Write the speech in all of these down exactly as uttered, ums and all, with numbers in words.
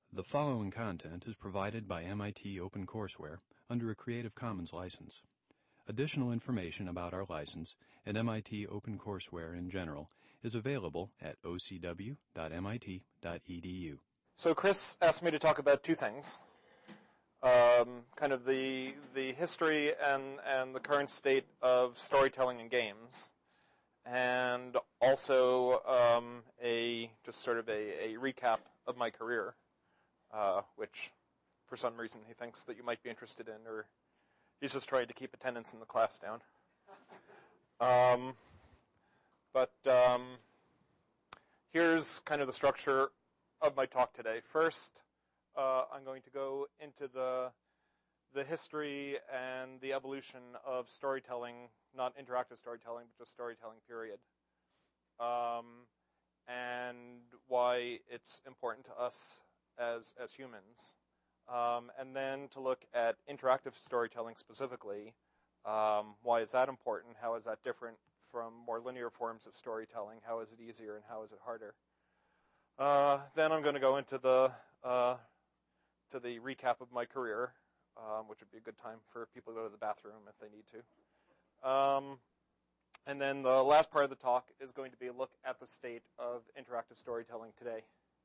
The following content is provided by M I T OpenCourseware under a Creative Commons license. Additional information about our license and M I T OpenCourseware in general is available at o c w dot m i t dot e d u. So Chris asked me to talk about two things, um, kind of the the history and, and the current state of storytelling in games, and also um, a just sort of a, a recap of my career. Uh, which, for some reason, he thinks that you might be interested in, or he's just trying to keep attendance in the class down. Um, but um, here's kind of the structure of my talk today. First, uh, I'm going to go into the the history and the evolution of storytelling, not interactive storytelling, but just storytelling, period, um, and why it's important to us as as humans, um, and then to look at interactive storytelling specifically. Um, why is that important? How is that different from more linear forms of storytelling? How is it easier and how is it harder? Uh, then I'm going to go into the uh, to the recap of my career, um, which would be a good time for people to go to the bathroom if they need to. Um, and then the last part of the talk is going to be a look at the state of interactive storytelling today.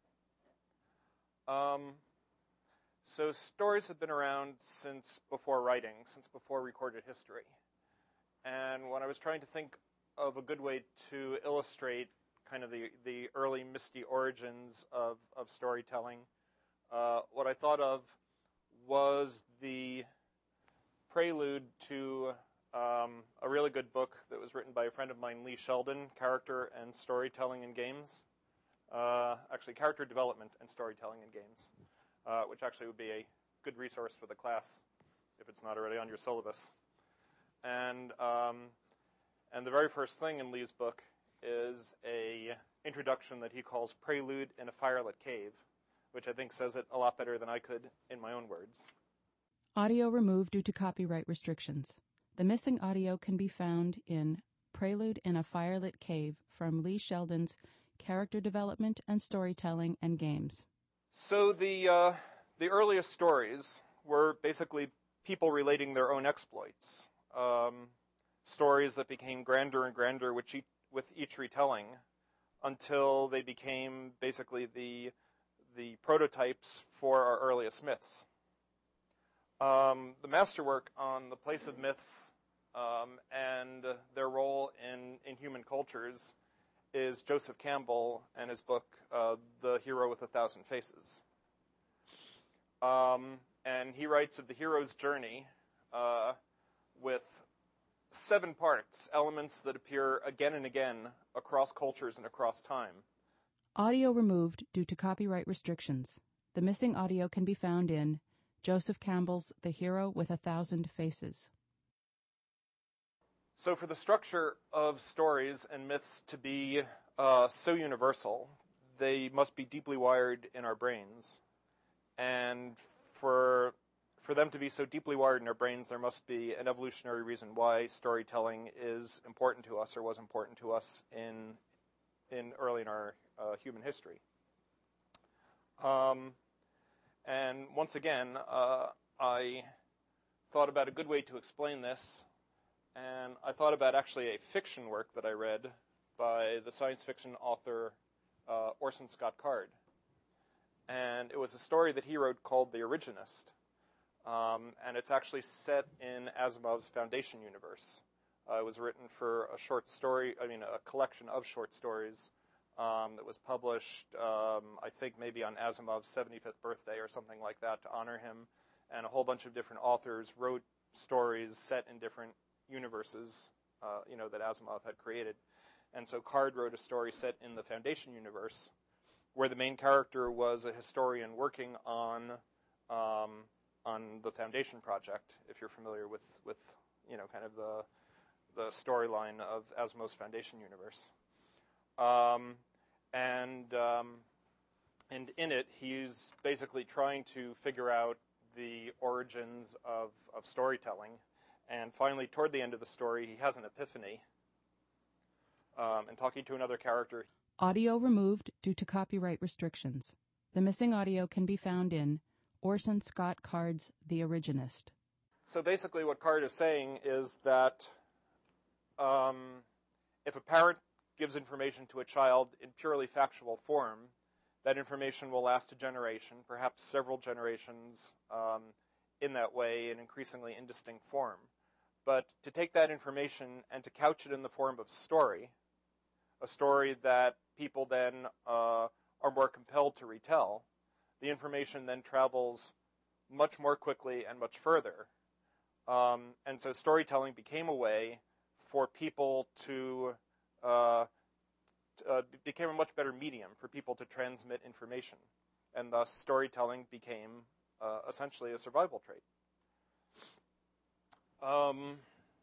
Um, so stories have been around since before writing, since before recorded history. And when I was trying to think of a good way to illustrate kind of the, the early misty origins of, of storytelling, uh, what I thought of was the prelude to um, a really good book that was written by a friend of mine, Lee Sheldon, Character and Storytelling in Games. Uh, actually, character development and storytelling in games, uh, which actually would be a good resource for the class if it's not already on your syllabus. And um, and the very first thing in Lee's book is a introduction that he calls Prelude in a Firelit Cave, which I think says it a lot better than I could in my own words. Audio removed due to copyright restrictions. The missing audio can be found in Prelude in a Firelit Cave from Lee Sheldon's Character Development and Storytelling and Games. So the uh, the earliest stories were basically people relating their own exploits, um, stories that became grander and grander with each, with each retelling, until they became basically the the prototypes for our earliest myths. Um, the masterwork on the place of myths um, and their role in, in human cultures is Joseph Campbell and his book, uh, The Hero with a Thousand Faces. Um, and he writes of the hero's journey uh, with seven parts, elements that appear again and again across cultures and across time. Audio removed due to copyright restrictions. The missing audio can be found in Joseph Campbell's The Hero with a Thousand Faces. So for the structure of stories and myths to be uh, so universal, they must be deeply wired in our brains. And for for them to be so deeply wired in our brains, there must be an evolutionary reason why storytelling is important to us or was important to us in in early in our uh, human history. Um, and once again, uh, I thought about a good way to explain this. And I thought about actually a fiction work that I read by the science fiction author uh, Orson Scott Card. And it was a story that he wrote called The Originist. Um, and it's actually set in Asimov's Foundation universe. Uh, it was written for a short story, I mean, a collection of short stories um, that was published, um, I think maybe on Asimov's seventy-fifth birthday or something like that to honor him. And a whole bunch of different authors wrote stories set in different universes, uh, you know, that Asimov had created. And so Card wrote a story set in the Foundation universe where the main character was a historian working on um, on the Foundation project, if you're familiar with, with you know, kind of the the storyline of Asimov's Foundation universe. Um, and um, and in it, he's basically trying to figure out the origins of, of storytelling. And finally, toward the end of the story, he has an epiphany. Um, and talking to another character. Audio removed due to copyright restrictions. The missing audio can be found in Orson Scott Card's The Originist. So basically what Card is saying is that um, if a parent gives information to a child in purely factual form, that information will last a generation, perhaps several generations um, in that way, in increasingly indistinct form. But to take that information and to couch it in the form of story, a story that people then uh, are more compelled to retell, the information then travels much more quickly and much further. Um, and so storytelling became a way for people to, uh, uh, became a much better medium for people to transmit information. And thus storytelling became uh, essentially a survival trait. Um,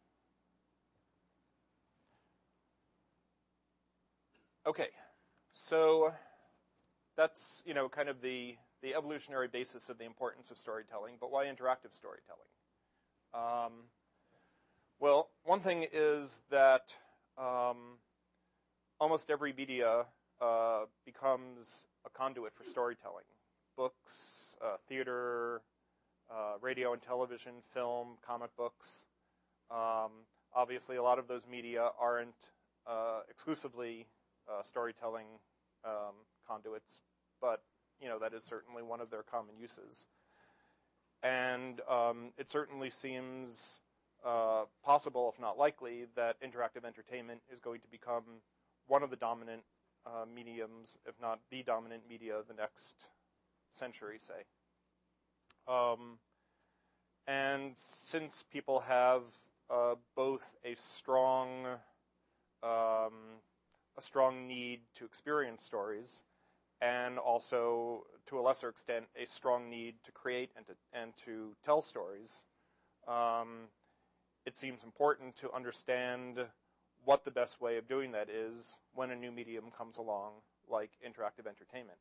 okay, so that's, you know, kind of the, the evolutionary basis of the importance of storytelling, but why interactive storytelling? Um, well, one thing is that um, almost every media uh, becomes a conduit for storytelling. Books, uh, theater, uh, radio and television, film, comic books. Um, obviously, a lot of those media aren't uh, exclusively uh, storytelling um, conduits, but you know that is certainly one of their common uses. And um, it certainly seems uh, possible, if not likely, that interactive entertainment is going to become one of the dominant uh, mediums, if not the dominant media of the next century, say. Um, and since people have uh, both a strong, um, a strong need to experience stories, and also, to a lesser extent, a strong need to create and to and to tell stories, um, it seems important to understand what the best way of doing that is when a new medium comes along, like interactive entertainment.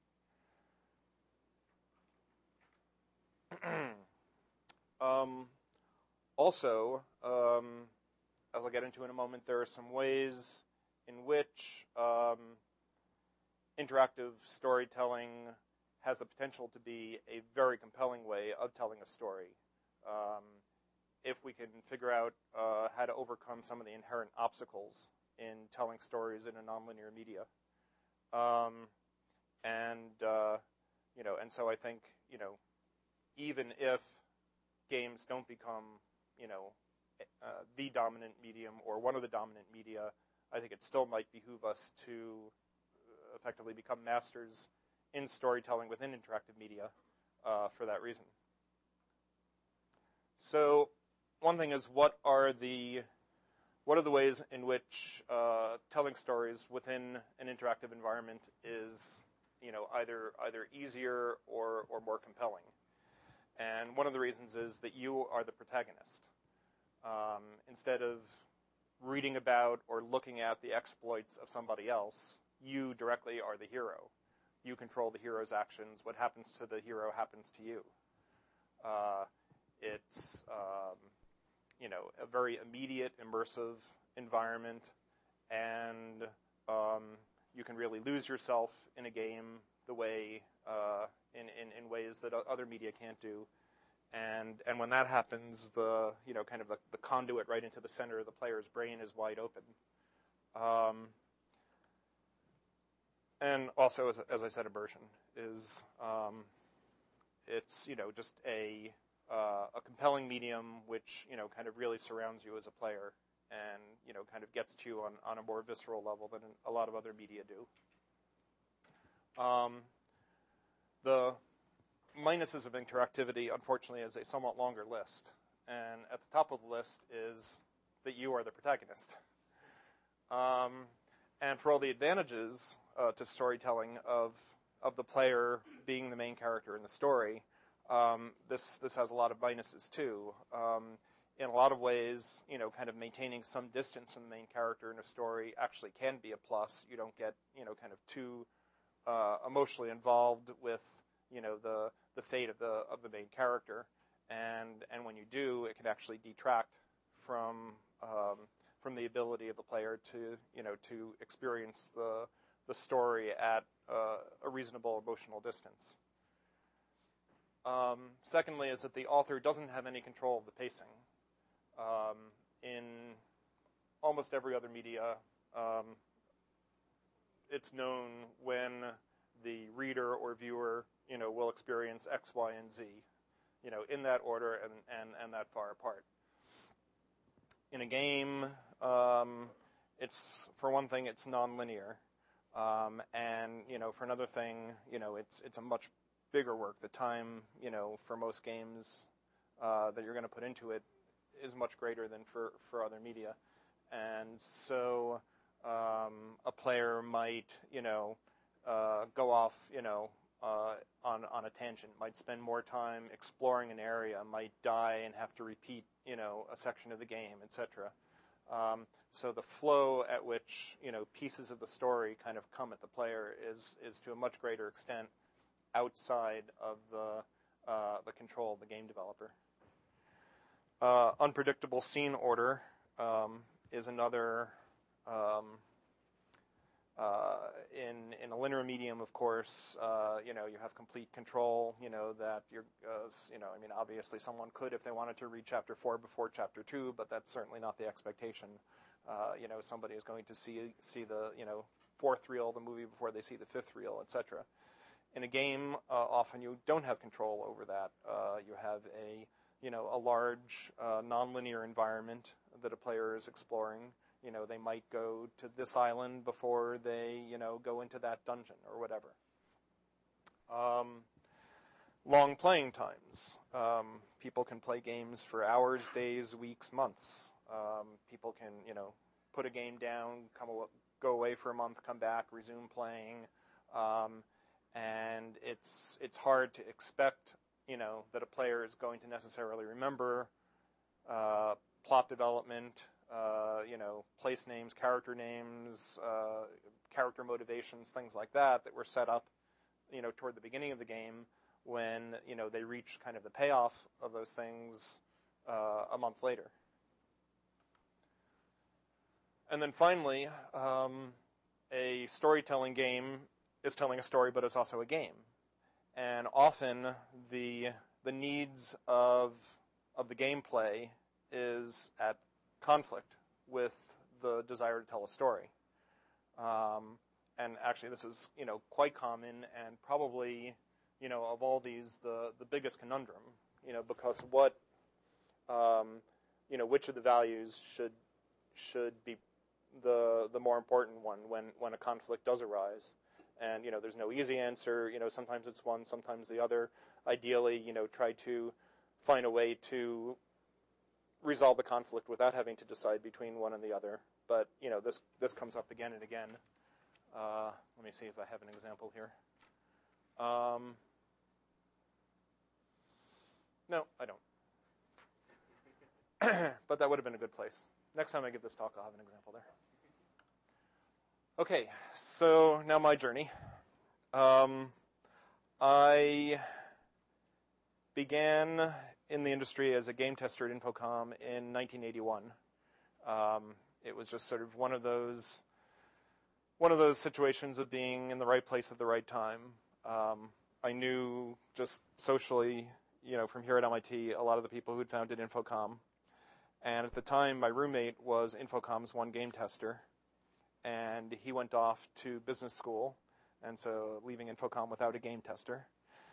um, also, um, as I'll get into in a moment, there are some ways in which um, interactive storytelling has the potential to be a very compelling way of telling a story. Um, if we can figure out uh, how to overcome some of the inherent obstacles in telling stories in a nonlinear media. Um, and, uh, you know, and so I think, you know, even if games don't become, you know, uh, the dominant medium or one of the dominant media, I think it still might behoove us to effectively become masters in storytelling within interactive media uh, for that reason. So one thing is, what are the what are the ways in which uh, telling stories within an interactive environment is, you know, either either easier or or more compelling? And one of the reasons is that you are the protagonist. Um, instead of reading about or looking at the exploits of somebody else, you directly are the hero. You control the hero's actions. What happens to the hero happens to you. Uh, it's, um, you know, a very immediate, immersive environment, and um, you can really lose yourself in a game the way, uh, in, in, in ways that other media can't do. And and when that happens, the, you know, kind of the, the conduit right into the center of the player's brain is wide open. Um, And also, as, as I said, immersion is, um, it's, you know, just a uh, a compelling medium which, you know, kind of really surrounds you as a player and, you know, kind of gets to you on, on a more visceral level than a lot of other media do. Um, the minuses of interactivity, unfortunately, is a somewhat longer list. And at the top of the list is that you are the protagonist. Um, and for all the advantages uh, to storytelling of of the player being the main character in the story, um, this this has a lot of minuses too. Um, in a lot of ways, you know, kind of maintaining some distance from the main character in a story actually can be a plus. You don't get, you know, kind of too uh, emotionally involved with, you know, the the fate of the of the main character, and and when you do, it can actually detract from um, from the ability of the player to, you know, to experience the the story at uh, a reasonable emotional distance. Um, secondly, is that the author doesn't have any control of the pacing. Um, in almost every other media, um, it's known when the reader or viewer, you know, will experience X, Y, and Z, you know, in that order and, and, and that far apart. In a game, um, it's, for one thing, it's nonlinear. Um, and, you know, for another thing, you know, it's it's a much bigger work. The time, you know, for most games uh, that you're going to put into it is much greater than for, for other media. And so um, a player might, you know, uh, go off, you know, uh, on, on a tangent, might spend more time exploring an area, might die and have to repeat, you know, a section of the game, et cetera. Um, so the flow at which, you know, pieces of the story kind of come at the player is is to a much greater extent outside of the uh, the control of the game developer. Uh, unpredictable scene order um, is another. Um, uh, in in a linear medium, of course, uh, you know, you have complete control. You know that you're, uh, you know, I mean, obviously, someone could, if they wanted to, read chapter four before chapter two, but that's certainly not the expectation. Uh, you know, somebody is going to see see the you know fourth reel of the movie before they see the fifth reel, et cetera. In a game, uh, often you don't have control over that. Uh, you have a you know a large uh, nonlinear environment that a player is exploring. You know, they might go to this island before they, you know, go into that dungeon or whatever. Um, long playing times. Um, people can play games for hours, days, weeks, months. Um, people can, you know, put a game down, come aw- go away for a month, come back, resume playing. Um, and it's it's hard to expect, you know, that a player is going to necessarily remember uh, plot development, Uh, you know, place names, character names, uh, character motivations, things like that that were set up, you know, toward the beginning of the game when, you know, they reach kind of the payoff of those things uh, a month later. And then finally, um, a storytelling game is telling a story, but it's also a game. And often the the needs of of the gameplay is at conflict with the desire to tell a story. Um, and actually this is, you know, quite common and probably, you know, of all these, the, the biggest conundrum, you know, because what, um, you know, which of the values should, should be the, the more important one when, when a conflict does arise. And, you know, there's no easy answer. You know, sometimes it's one, sometimes the other. Ideally, you know, try to find a way to resolve the conflict without having to decide between one and the other. But, you know, this this comes up again and again. Uh, let me see if I have an example here. Um, no, I don't. But that would have been a good place. Next time I give this talk, I'll have an example there. Okay, so now my journey. Um, I began in the industry as a game tester at Infocom in nineteen eighty-one. Um, it was just sort of one of those one of those situations of being in the right place at the right time. Um, I knew just socially, you know, from here at M I T, a lot of the people who'd founded Infocom. And at the time, my roommate was Infocom's one game tester, and he went off to business school, and so leaving Infocom without a game tester.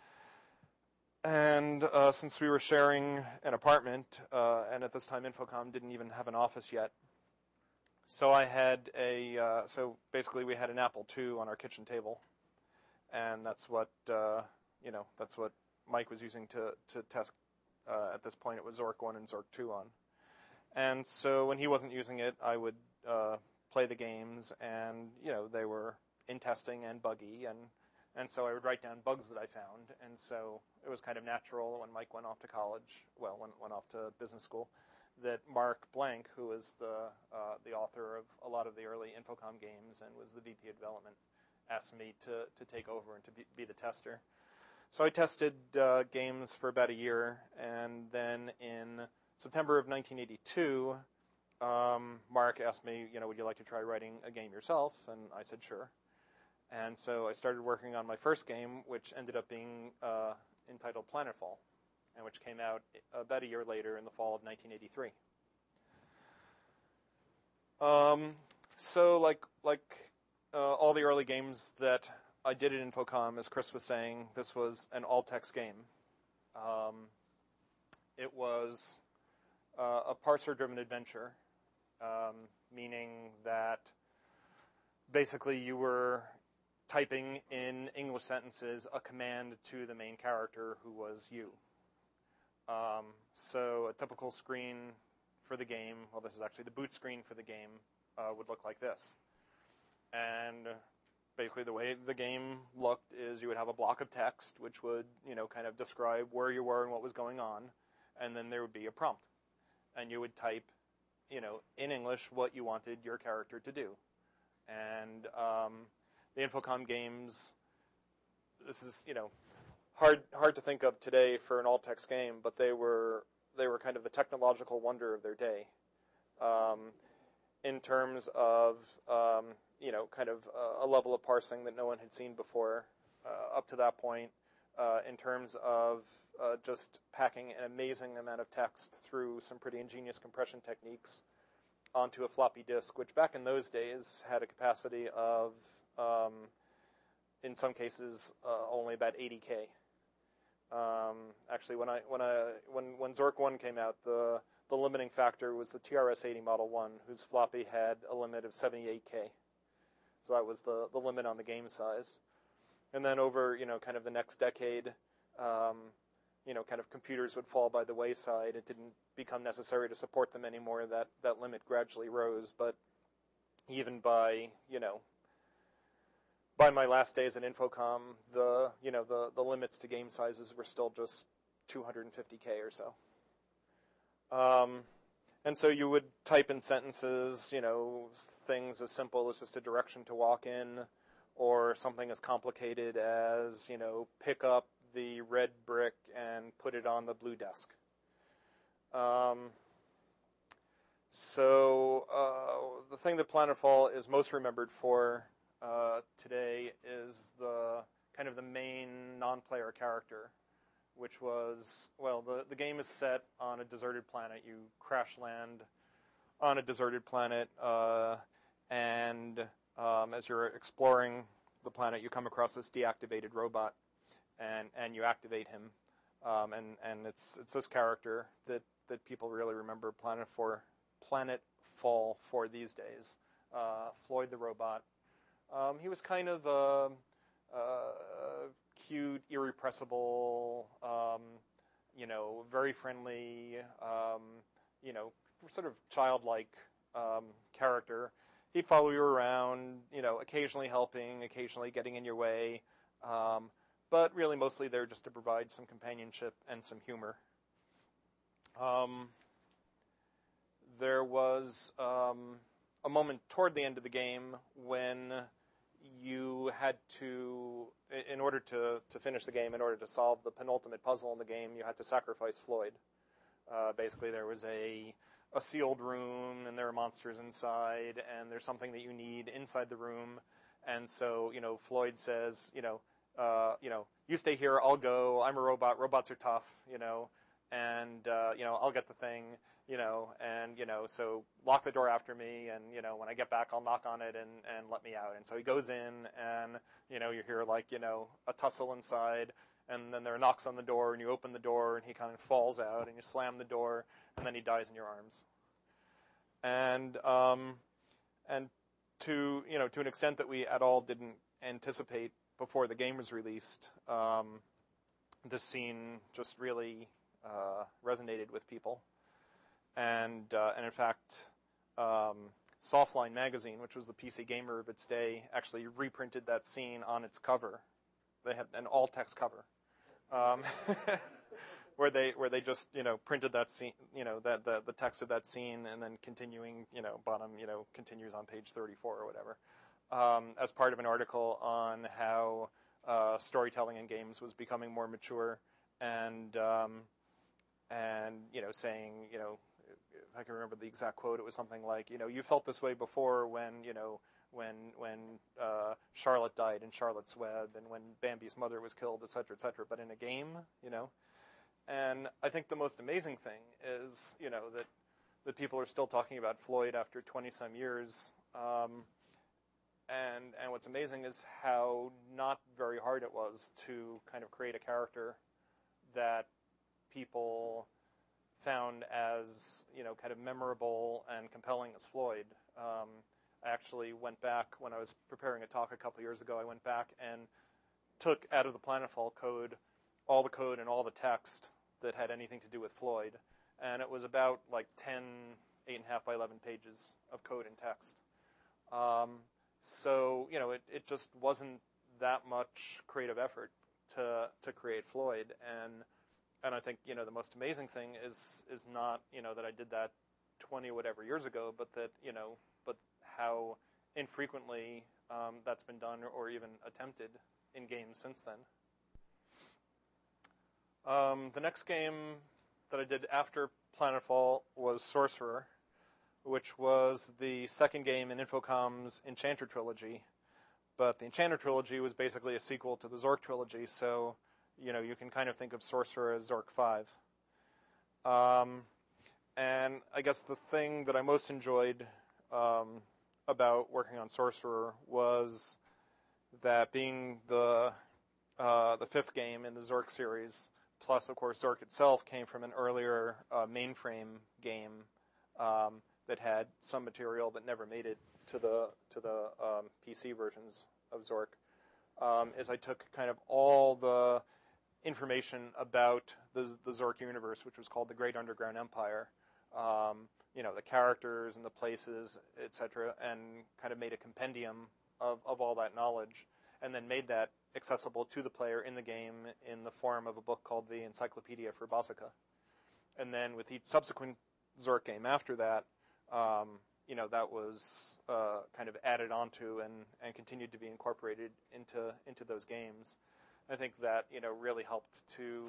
And uh, since we were sharing an apartment, uh, and at this time Infocom didn't even have an office yet, so I had a, uh, so basically we had an Apple two on our kitchen table, and that's what, uh, you know, that's what Mike was using to, to test, uh, at this point it was Zork one and Zork two on. And so when he wasn't using it, I would uh, play the games, and, you know, they were in testing and buggy, and And so I would write down bugs that I found. And so it was kind of natural when Mike went off to college, well, went, went off to business school, that Mark Blank, who is the uh, the author of a lot of the early Infocom games and was the V P of development, asked me to, to take over and to be, be the tester. So I tested uh, games for about a year, and then in September of nineteen eighty-two, um, Mark asked me, you know, would you like to try writing a game yourself? And I said, sure. And so I started working on my first game, which ended up being uh, entitled Planetfall, and which came out about a year later in the fall of nineteen eighty-three. Um, so like like uh, all the early games that I did at Infocom, as Chris was saying, this was an all-text game. Um, it was uh, a parser-driven adventure, um, meaning that basically you were typing in English sentences a command to the main character, who was you. Um, so a typical screen for the game, well, this is actually the boot screen for the game, uh, would look like this. And basically the way the game looked is you would have a block of text, which would, you know, kind of describe where you were and what was going on, and then there would be a prompt. And you would type, you know, in English what you wanted your character to do. And um, the Infocom games, this is, you know, hard hard to think of today for an all-text game, but they were they were kind of the technological wonder of their day, um, in terms of um, you know, kind of a, a level of parsing that no one had seen before uh, up to that point, uh, in terms of uh, just packing an amazing amount of text through some pretty ingenious compression techniques onto a floppy disk, which back in those days had a capacity of, um, in some cases, uh, only about eighty K. Um, actually, when I when I when when Zork one came out, the the limiting factor was the T R S eighty Model one, whose floppy had a limit of seventy-eight K. So that was the the limit on the game size. And then over, you know, kind of the next decade, um, you know, kind of computers would fall by the wayside. It didn't become necessary to support them anymore. That that limit gradually rose, but even by, you know, by my last days at Infocom, the, you know, the, the limits to game sizes were still just two hundred fifty K or so. Um, and so you would type in sentences, you know, things as simple as just a direction to walk in, or something as complicated as, you know, pick up the red brick and put it on the blue desk. Um, so uh, the thing that Planetfall is most remembered for uh, today is the kind of the main non-player character, which was, well, the, the game is set on a deserted planet. You crash land on a deserted planet, uh, and um, as you're exploring the planet, you come across this deactivated robot, and, and you activate him. Um, and, and it's it's this character that, that people really remember Planet for, Planetfall for these days. Uh, Floyd the robot. Um, he was kind of a, a cute, irrepressible, um, you know, very friendly, um, you know, sort of childlike um, character. He'd follow you around, you know, occasionally helping, occasionally getting in your way, um, but really mostly there just to provide some companionship and some humor. Um, there was um, a moment toward the end of the game when you had to, in order to, to finish the game, in order to solve the penultimate puzzle in the game, you had to sacrifice Floyd. Uh, basically, there was a a sealed room, and there are monsters inside, and there's something that you need inside the room, and so, you know, Floyd says, you know, uh, you know, you stay here, I'll go, I'm a robot, robots are tough, you know, and, uh, you know, I'll get the thing, you know, and, you know, so lock the door after me, and, you know, when I get back, I'll knock on it and, and let me out. And so he goes in, and, you know, you hear, like, you know, a tussle inside, and then there are knocks on the door, and you open the door, and he kind of falls out, and you slam the door, and then he dies in your arms. And, um, and to, you know, to an extent that we at all didn't anticipate before the game was released, um, this scene just really uh, resonated with people. And, uh, and in fact, um, Softline magazine, which was the P C Gamer of its day, actually reprinted that scene on its cover. They had an all-text cover, um, where they where they just, you know, printed that scene, you know, that the the text of that scene, and then continuing, you know, bottom, you know, continues on page thirty-four or whatever, um, as part of an article on how uh, storytelling in games was becoming more mature, and um, and you know, saying, you know, if I can remember the exact quote, it was something like, you know, you felt this way before when, you know, when when uh, Charlotte died in Charlotte's Web, and when Bambi's mother was killed, et cetera, et cetera. But in a game, you know, and I think the most amazing thing is, you know, that that people are still talking about Floyd after twenty some years. Um, and and what's amazing is how not very hard it was to kind of create a character that people found as, you know, kind of memorable and compelling as Floyd. Um, I actually went back when I was preparing a talk a couple years ago. I went back and took out of the Planetfall code all the code and all the text that had anything to do with Floyd, and it was about like ten, eight and a half by eleven pages of code and text. Um, so you know, it, it just wasn't that much creative effort to to create Floyd, and and I think, you know, the most amazing thing is is not, you know, that I did that twenty whatever years ago, but that, you know, but how infrequently um, that's been done or, or even attempted in games since then. Um, the next game that I did after Planetfall was Sorcerer, which was the second game in Infocom's Enchanter trilogy. But the Enchanter trilogy was basically a sequel to the Zork trilogy, so, you know, you can kind of think of Sorcerer as Zork five. Um, and I guess the thing that I most enjoyed um, about working on Sorcerer was that being the uh, the fifth game in the Zork series, plus, of course, Zork itself came from an earlier uh, mainframe game um, that had some material that never made it to the to the um, P C versions of Zork. Um, is I took kind of all the information about the, the Zork universe, which was called the Great Underground Empire, um, you know, the characters and the places, et cetera, and kind of made a compendium of, of all that knowledge, and then made that accessible to the player in the game in the form of a book called the Encyclopedia for Bosika. And then with each subsequent Zork game after that, um, you know, that was uh, kind of added onto and, and continued to be incorporated into into those games. I think that, you know, really helped to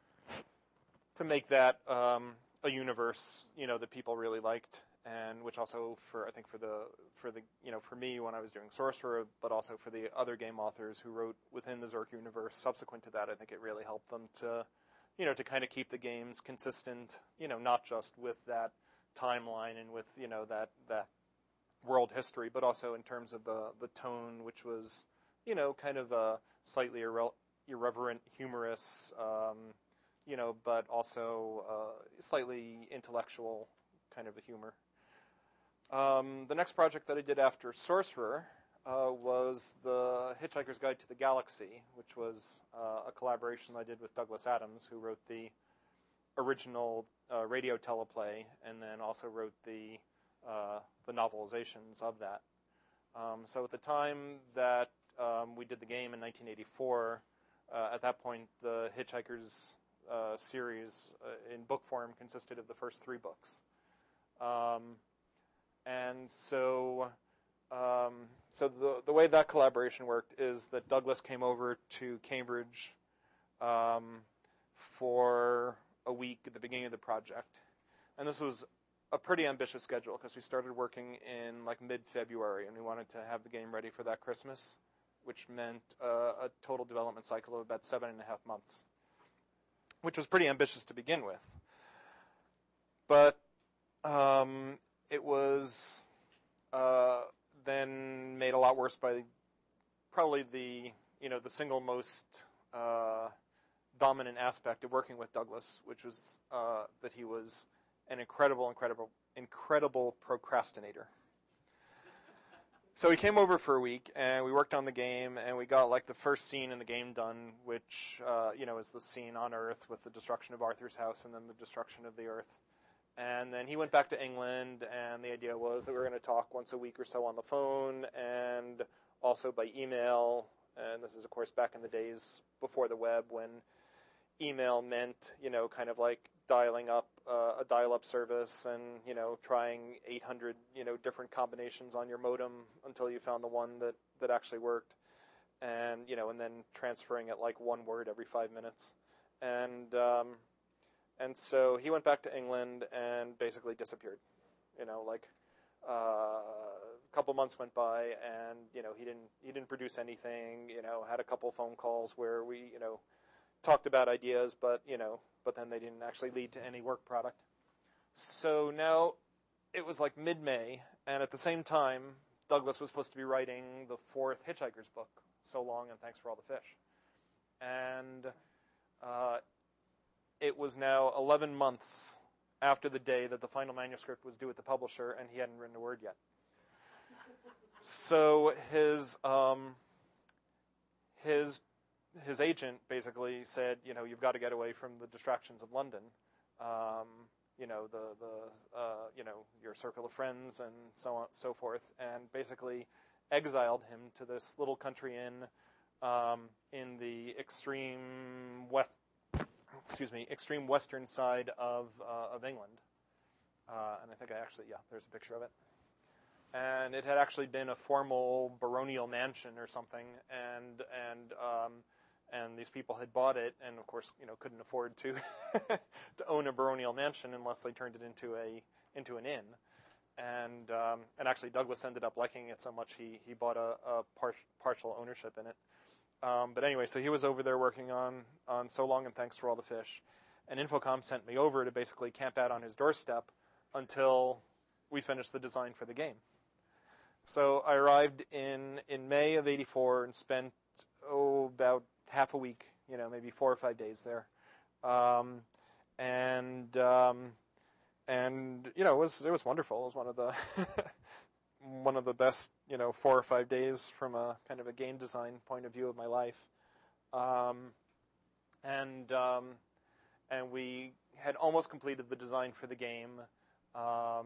to make that um, a universe, you know, that people really liked, and which also for I think for the for the you know for me when I was doing Sorcerer, but also for the other game authors who wrote within the Zork universe subsequent to that, I think it really helped them to, you know, to kind of keep the games consistent, you know, not just with that timeline and with, you know, that that world history, but also in terms of the the tone, which was, you know, kind of a slightly irre- irreverent, humorous, um, you know, but also uh, slightly intellectual kind of a humor. Um, the next project that I did after Sorcerer uh, was the Hitchhiker's Guide to the Galaxy, which was uh, a collaboration I did with Douglas Adams, who wrote the original uh, radio teleplay, and then also wrote the uh, the novelizations of that. Um, so at the time that um, we did the game in nineteen eighty-four, uh, at that point the Hitchhiker's uh, series uh, in book form consisted of the first three books. Um, and so um, so the the way that collaboration worked is that Douglas came over to Cambridge um, for a week at the beginning of the project. And this was a pretty ambitious schedule because we started working in like mid-February, and we wanted to have the game ready for that Christmas, which meant uh, a total development cycle of about seven and a half months, which was pretty ambitious to begin with. But um, it was uh, then made a lot worse by probably the, you know, the single most uh, dominant aspect of working with Douglas, which was uh, that he was an incredible, incredible, incredible procrastinator. So he came over for a week, and we worked on the game, and we got like the first scene in the game done, which uh, you know is the scene on Earth with the destruction of Arthur's house and then the destruction of the Earth. And then he went back to England, and the idea was that we were going to talk once a week or so on the phone, and also by email. And this is, of course, back in the days before the web, when email meant, you know, kind of like dialing up uh, a dial-up service and, you know, trying eight hundred, you know, different combinations on your modem until you found the one that, that actually worked. And, you know, and then transferring it like one word every five minutes. And, um, and so he went back to England and basically disappeared. You know, like, uh, a couple months went by, and you know he didn't he didn't produce anything. You know, had a couple phone calls where we you know talked about ideas, but you know, but then they didn't actually lead to any work product. So now it was like mid-May, and at the same time, Douglas was supposed to be writing the fourth Hitchhiker's book, So Long and Thanks for All the Fish. And uh, it was now eleven months after the day that the final manuscript was due at the publisher, and he hadn't written a word yet. So his um, his his agent basically said, you know, you've got to get away from the distractions of London. Um, you know, the, the uh, you know, your circle of friends and so on and so forth, and basically exiled him to this little country inn um, in the extreme west, excuse me, extreme western side of uh, of England. Uh, and I think I actually, yeah, there's a picture of it. And it had actually been a formal baronial mansion or something, and and um, and these people had bought it, and of course, you know, couldn't afford to to own a baronial mansion unless they turned it into a into an inn. And um, and actually, Douglas ended up liking it so much he he bought a, a par- partial ownership in it. Um, but anyway, so he was over there working on on So Long and Thanks for All the Fish, and Infocom sent me over to basically camp out on his doorstep until we finished the design for the game. So I arrived in in May of eighty-four and spent oh about half a week, you know, maybe four or five days there, um, and um, and you know it was it was wonderful. It was one of the one of the best, you know, four or five days from a kind of a game design point of view of my life, um, and um, and we had almost completed the design for the game. Um,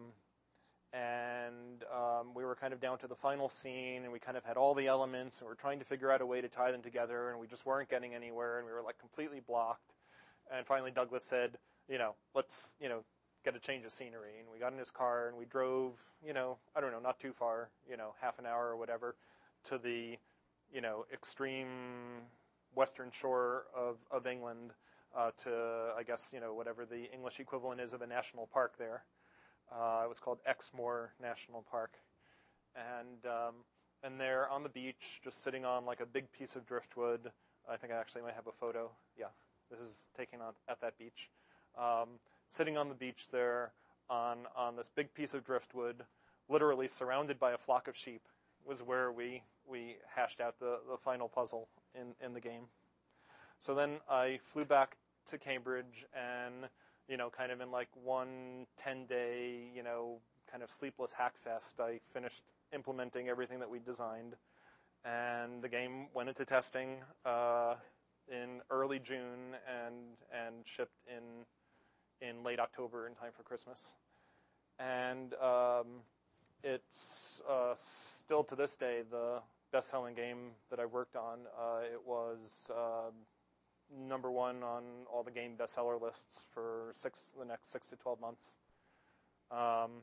And um, we were kind of down to the final scene, and we kind of had all the elements, and we were trying to figure out a way to tie them together, and we just weren't getting anywhere, and we were like completely blocked. And finally, Douglas said, you know, let's, you know, get a change of scenery. And we got in his car, and we drove, you know, I don't know, not too far, you know, half an hour or whatever, to the, you know, extreme western shore of, of England, uh, to, I guess, you know, whatever the English equivalent is of a national park there. Uh, it was called Exmoor National Park, and um, and there on the beach, just sitting on like a big piece of driftwood. I think I actually might have a photo. Yeah, this is taken on at that beach. Um, sitting on the beach there on on this big piece of driftwood, literally surrounded by a flock of sheep, was where we we hashed out the, the final puzzle in, in the game. So then I flew back to Cambridge, and you know, kind of in like one ten-day, you know, kind of sleepless hackfest, I finished implementing everything that we designed, and the game went into testing uh, in early June and and shipped in in late October in time for Christmas. And um, it's uh, still to this day the best-selling game that I worked on. Uh, it was Uh, number one on all the game bestseller lists for six the next six to twelve months, um,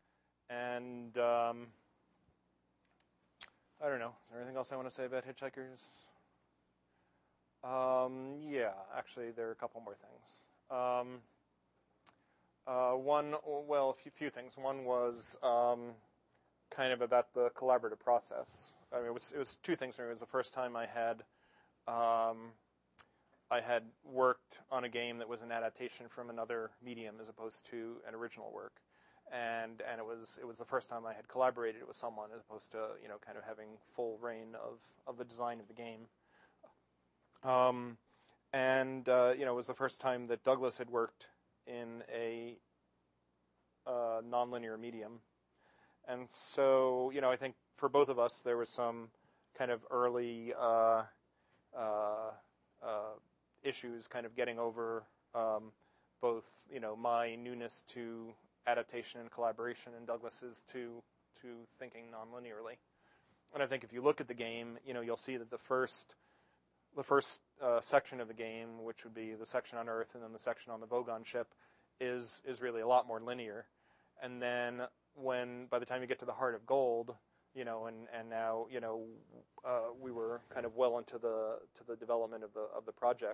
and um, I don't know. Is there anything else I want to say about Hitchhikers? Um, yeah, actually, there are a couple more things. Um, uh, one, well, a few, few things. One was um, kind of about the collaborative process. I mean, it was it was two things for me. It was the first time I had. Um, I had worked on a game that was an adaptation from another medium as opposed to an original work, and and it was it was the first time I had collaborated with someone as opposed to, you know, kind of having full reign of, of the design of the game. Um, and uh, you know, it was the first time that Douglas had worked in a uh, nonlinear medium, and so, you know, I think for both of us there was some kind of early Uh, uh, uh, issues kind of getting over um, both, you know, my newness to adaptation and collaboration and Douglas's to to thinking non-linearly. And I think if you look at the game, you know, you'll see that the first the first uh, section of the game, which would be the section on Earth and then the section on the Vogon ship, is is really a lot more linear. And then when by the time you get to the Heart of Gold, you know, and, and now, you know, uh, we were kind of well into the to the development of the of the project.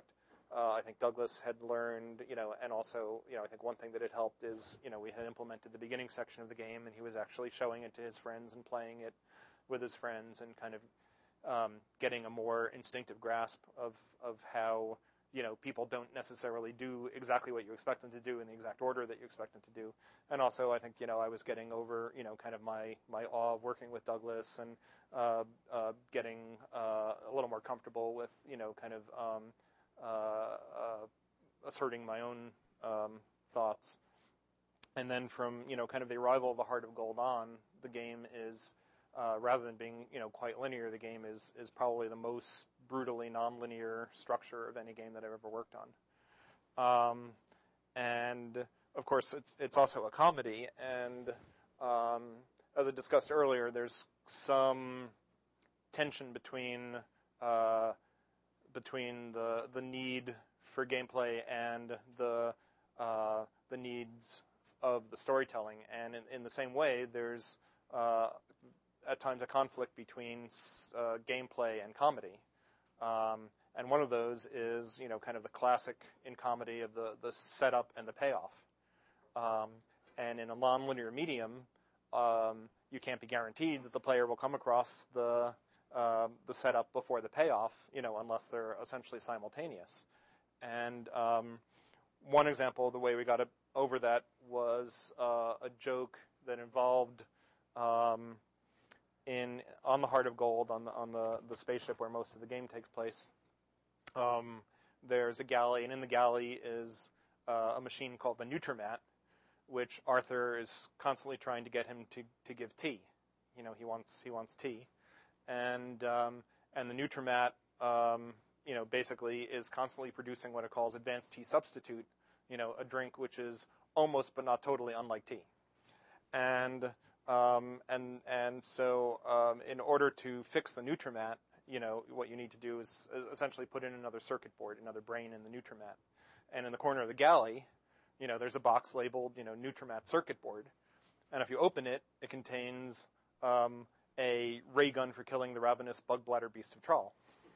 uh, I think Douglas had learned, you know, and also, you know, I think one thing that had helped is, you know, we had implemented the beginning section of the game, and he was actually showing it to his friends and playing it with his friends and kind of um, getting a more instinctive grasp of, of how, you know, people don't necessarily do exactly what you expect them to do in the exact order that you expect them to do. And also, I think, you know, I was getting over, you know, kind of my, my awe of working with Douglas and uh, uh, getting uh, a little more comfortable with, you know, kind of um, uh, uh, asserting my own um, thoughts. And then from, you know, kind of the arrival of the Heart of Gold on, the game is, uh, rather than being, you know, quite linear, the game is, is probably the most brutally nonlinear structure of any game that I've ever worked on. Um, and, of course, it's it's also a comedy, and um, as I discussed earlier, there's some tension between uh, between the the need for gameplay and the uh, the needs of the storytelling. And in, in the same way, there's uh, at times a conflict between uh, gameplay and comedy. Um, and one of those is, you know, kind of the classic in comedy of the, the setup and the payoff. Um, and in a non-linear medium, um, you can't be guaranteed that the player will come across the uh, the setup before the payoff, you know, unless they're essentially simultaneous. And um, one example of the way we got over that was uh, a joke that involved um, in on the Heart of Gold, on the on the, the spaceship where most of the game takes place. Um, there's a galley, and in the galley is uh, a machine called the Nutrimat, which Arthur is constantly trying to get him to, to give tea. You know, he wants he wants tea, and um, and the Nutrimat, um, you know, basically is constantly producing what it calls advanced tea substitute. You know, a drink which is almost but not totally unlike tea, and um, and and so um, in order to fix the Nutrimat, you know, what you need to do is essentially put in another circuit board, another brain in the Nutrimat, and in the corner of the galley, you know, there's a box labeled, you know, Nutrimat circuit board, and if you open it, it contains um, a ray gun for killing the ravenous bug bladder beast of Trawl.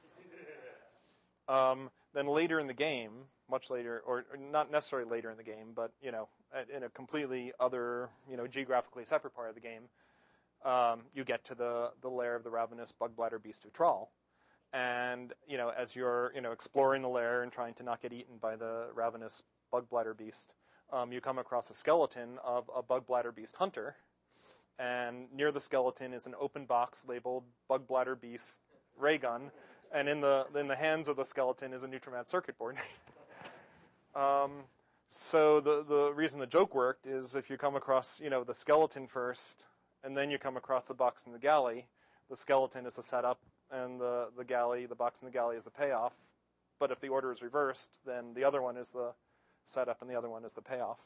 Um, then later in the game, much later, or, or not necessarily later in the game, but, you know, in a completely other, you know, geographically separate part of the game, um, you get to the, the lair of the ravenous bug bladder beast of Trawl. And, you know, as you're, you know, exploring the lair and trying to not get eaten by the ravenous bug bladder beast, um, you come across a skeleton of a bug bladder beast hunter. And near the skeleton is an open box labeled bug bladder beast ray gun. And in the in the hands of the skeleton is a Nutrimat circuit board. um, so the the reason the joke worked is if you come across, you know, the skeleton first, and then you come across the box in the galley, the skeleton is the setup, and the, the galley, the box in the galley is the payoff. But if the order is reversed, then the other one is the setup, and the other one is the payoff.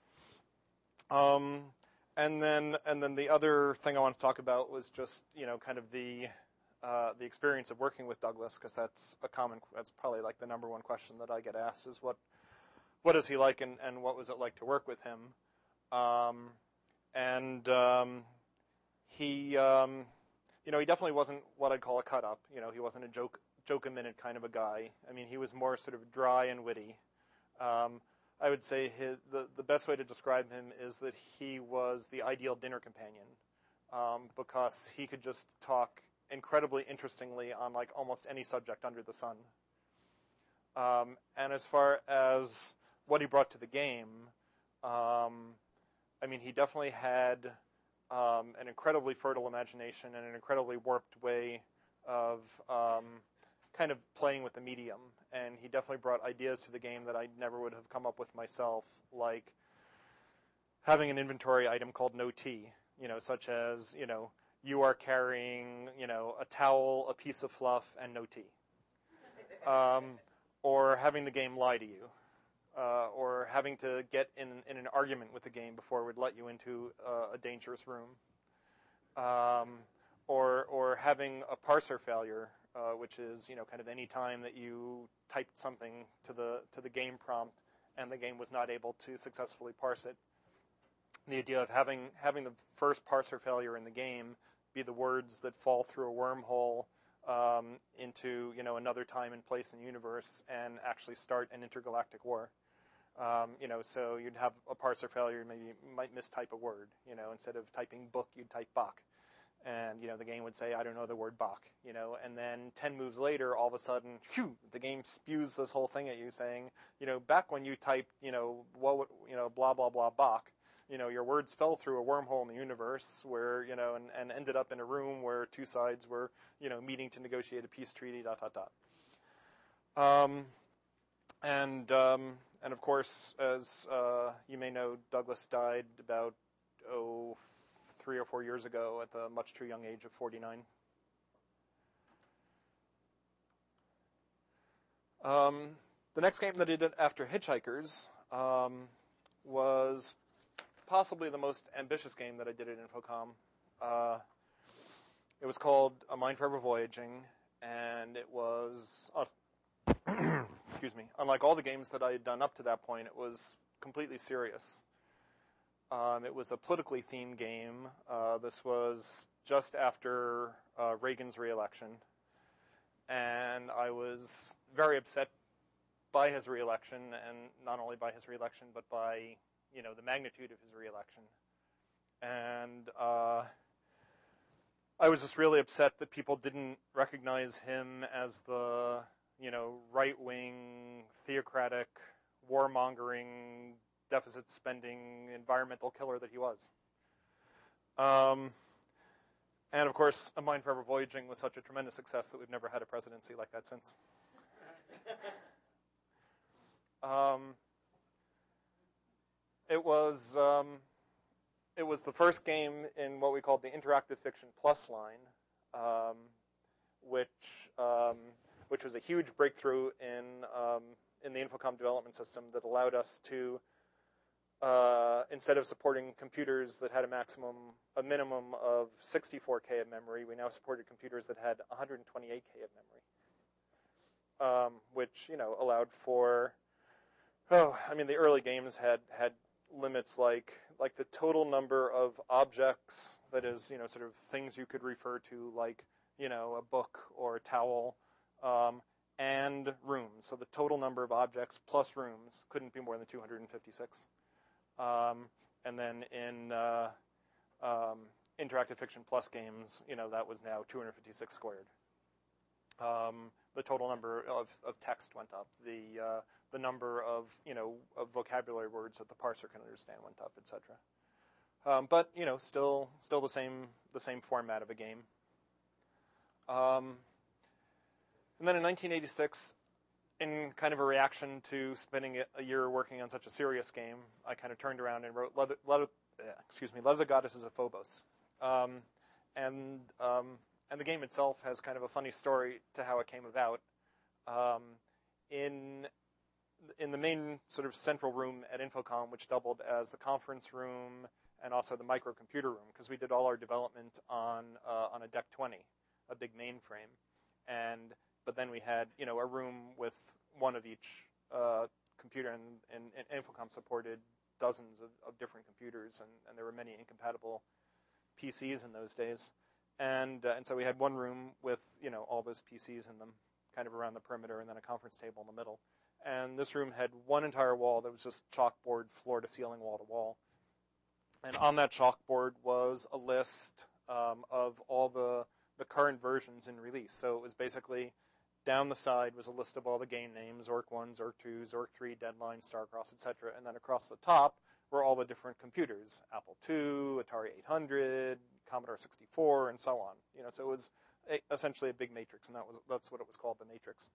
Um, and then and then the other thing I want to talk about was just, you know, kind of the Uh, the experience of working with Douglas, because that's a common, that's probably like the number one question that I get asked is what, what is he like, and, and what was it like to work with him? Um, and um, he, um, you know, he definitely wasn't what I'd call a cut up. You know, he wasn't a joke, joke a minute kind of a guy. I mean, he was more sort of dry and witty. Um, I would say his, the the best way to describe him is that he was the ideal dinner companion, um, because he could just talk incredibly interestingly on like almost any subject under the sun. Um, and as far as what he brought to the game, um, I mean, he definitely had um, an incredibly fertile imagination and an incredibly warped way of um, kind of playing with the medium. And he definitely brought ideas to the game that I never would have come up with myself, like having an inventory item called no tea, you know, such as, you know, you are carrying, you know, a towel, a piece of fluff, and no tea. Um, or having the game lie to you. Uh, or having to get in, in an argument with the game before it would let you into uh, a dangerous room. Um, or or having a parser failure, uh, which is, you know, kind of any time that you typed something to the to the game prompt and the game was not able to successfully parse it. The idea of having having the first parser failure in the game be the words that fall through a wormhole um, into, you know, another time and place in the universe and actually start an intergalactic war. Um, you know, so you'd have a parser failure, maybe you might mistype a word. You know, instead of typing book, you'd type Bach. And, you know, the game would say, I don't know the word Bach, you know, and then ten moves later, all of a sudden, phew, the game spews this whole thing at you saying, you know, back when you typed, you know, what, you know, blah, blah, blah, Bach, you know, your words fell through a wormhole in the universe where, you know, and, and ended up in a room where two sides were, you know, meeting to negotiate a peace treaty, dot, dot, dot. Um, and, um, and of course, as uh, you may know, Douglas died about, oh, three or four years ago at the much too young age of forty-nine. Um, the next game that I did after Hitchhikers um, was possibly the most ambitious game that I did at Infocom. Uh, it was called A Mind Forever Voyaging, and it was, uh, excuse me, unlike all the games that I had done up to that point, it was completely serious. Um, it was a politically themed game. Uh, this was just after uh, Reagan's re-election, and I was very upset by his re-election, and not only by his re-election, but by, you know, the magnitude of his re-election. And uh, I was just really upset that people didn't recognize him as the, you know, right-wing, theocratic, warmongering, deficit spending, environmental killer that he was. Um, and of course, A Mind Forever Voyaging was such a tremendous success that we've never had a presidency like that since. um, it was um, it was the first game in what we called the Interactive Fiction Plus line, um, which um, which was a huge breakthrough in um, in the Infocom development system that allowed us to, Uh, instead of supporting computers that had a maximum, a minimum of sixty-four K of memory, we now supported computers that had one hundred twenty-eight K of memory, um, which, you know, allowed for, oh, I mean, the early games had, had limits like, like the total number of objects, that is, you know, sort of things you could refer to, like, you know, a book or a towel, um, and rooms. So the total number of objects plus rooms couldn't be more than two hundred fifty-six. Um, and then in uh, um, Interactive Fiction Plus games, you know, that was now two hundred fifty-six squared. Um, the total number of, of text went up. The uh, the number of, you know, of vocabulary words that the parser can understand went up, et cetera. Um, but, you know, still still the same the same format of a game. Um, and then in nineteen eighty-six, in kind of a reaction to spending a year working on such a serious game, I kind of turned around and wrote Love, Love, excuse me, Love the Goddesses of Phobos. Um, and um, and the game itself has kind of a funny story to how it came about. Um, in in the main sort of central room at Infocom, which doubled as the conference room and also the microcomputer room, because we did all our development on uh, on a D E C twenty, a big mainframe, and but then we had, you know, a room with one of each uh, computer, and, and, and Infocom supported dozens of, of different computers, and, and there were many incompatible P Cs in those days. And uh, and so we had one room with, you know, all those P Cs in them, kind of around the perimeter, and then a conference table in the middle. And this room had one entire wall that was just chalkboard, floor to ceiling, wall to wall. And on that chalkboard was a list um, of all the the current versions in release. So it was basically, down the side was a list of all the game names, Zork one, Zork two, Zork three, Deadline, Starcross, et cetera. And then across the top were all the different computers, Apple two, Atari eight hundred, Commodore sixty-four, and so on. You know, so it was a, essentially a big matrix, and that was that's what it was called, the matrix.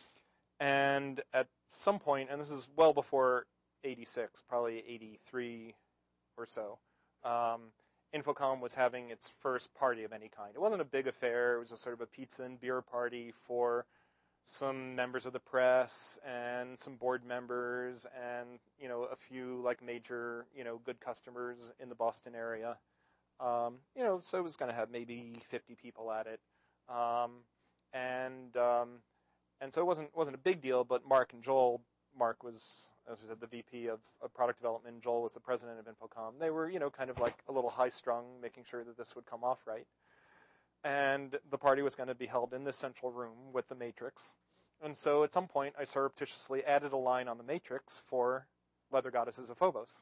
And at some point, and this is well before eighty-six, probably eighty-three or so, um, Infocom was having its first party of any kind. It wasn't a big affair. It was a sort of a pizza and beer party for some members of the press and some board members and, you know, a few like major, you know, good customers in the Boston area. Um, you know, so it was going to have maybe fifty people at it. Um, and um, and so it wasn't wasn't a big deal, but Mark and Joel, Mark was, as I said, the V P of, of product development. Joel was the president of Infocom. They were, you know, kind of like a little high-strung, making sure that this would come off right. and the party was going to be held in this central room with the Matrix. And so at some point, I surreptitiously added a line on the Matrix for Leather Goddesses of Phobos.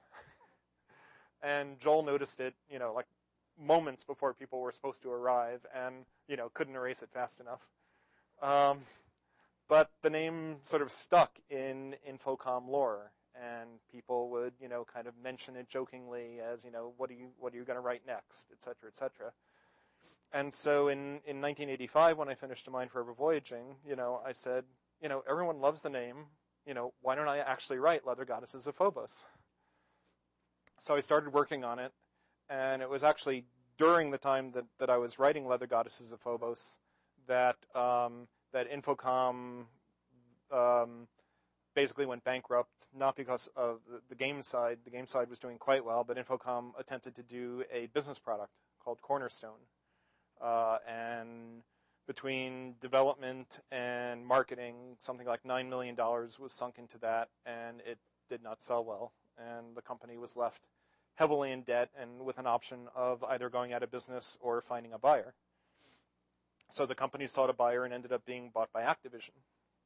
And Joel noticed it, you know, like moments before people were supposed to arrive, and, you know, couldn't erase it fast enough. Um, but the name sort of stuck in Infocom lore, and people would, you know, kind of mention it jokingly as, you know, what are you, what are you going to write next, et cetera, et cetera. And so in, in nineteen eighty-five, when I finished A Mind Forever Voyaging, you know, I said, you know, everyone loves the name, you know, why don't I actually write Leather Goddesses of Phobos? So I started working on it, and it was actually during the time that, that I was writing Leather Goddesses of Phobos that um, that Infocom um, basically went bankrupt, not because of the, the game side. The game side was doing quite well, but Infocom attempted to do a business product called Cornerstone. Uh, and between development and marketing, something like nine million dollars was sunk into that, and it did not sell well. And the company was left heavily in debt and with an option of either going out of business or finding a buyer. So the company sought a buyer and ended up being bought by Activision.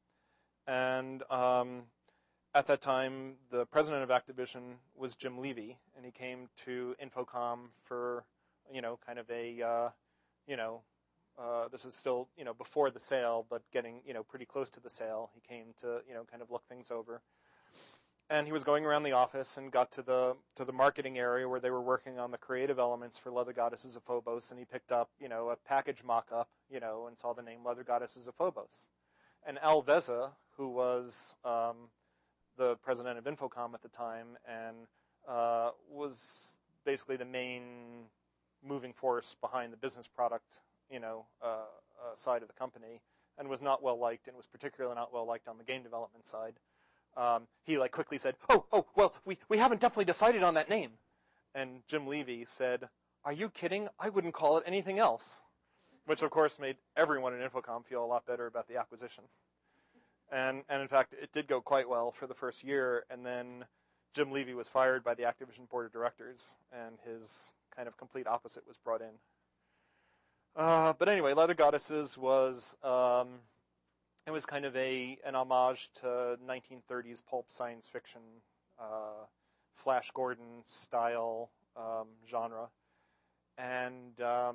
And um, at that time, the president of Activision was Jim Levy, and he came to Infocom for, you know, kind of a... Uh, you know, uh, this is still, you know, before the sale, but getting, you know, pretty close to the sale. He came to, you know, kind of look things over. And he was going around the office and got to the to the marketing area where they were working on the creative elements for Leather Goddesses of Phobos, and he picked up, you know, a package mock-up, you know, and saw the name Leather Goddesses of Phobos. And Al Veza, who was um, the president of Infocom at the time, and uh, was basically the main moving force behind the business product, you know, uh, uh, side of the company, and was not well liked, and was particularly not well liked on the game development side. Um, he like quickly said, "Oh, oh, well, we we haven't definitely decided on that name." And Jim Levy said, "Are you kidding? I wouldn't call it anything else," which of course made everyone at Infocom feel a lot better about the acquisition. And and in fact, it did go quite well for the first year, and then Jim Levy was fired by the Activision board of directors, and his kind of complete opposite was brought in. Uh, but anyway, Leather Goddesses was um, it was kind of a an homage to nineteen thirties pulp science fiction, uh, Flash Gordon style um, genre, and um,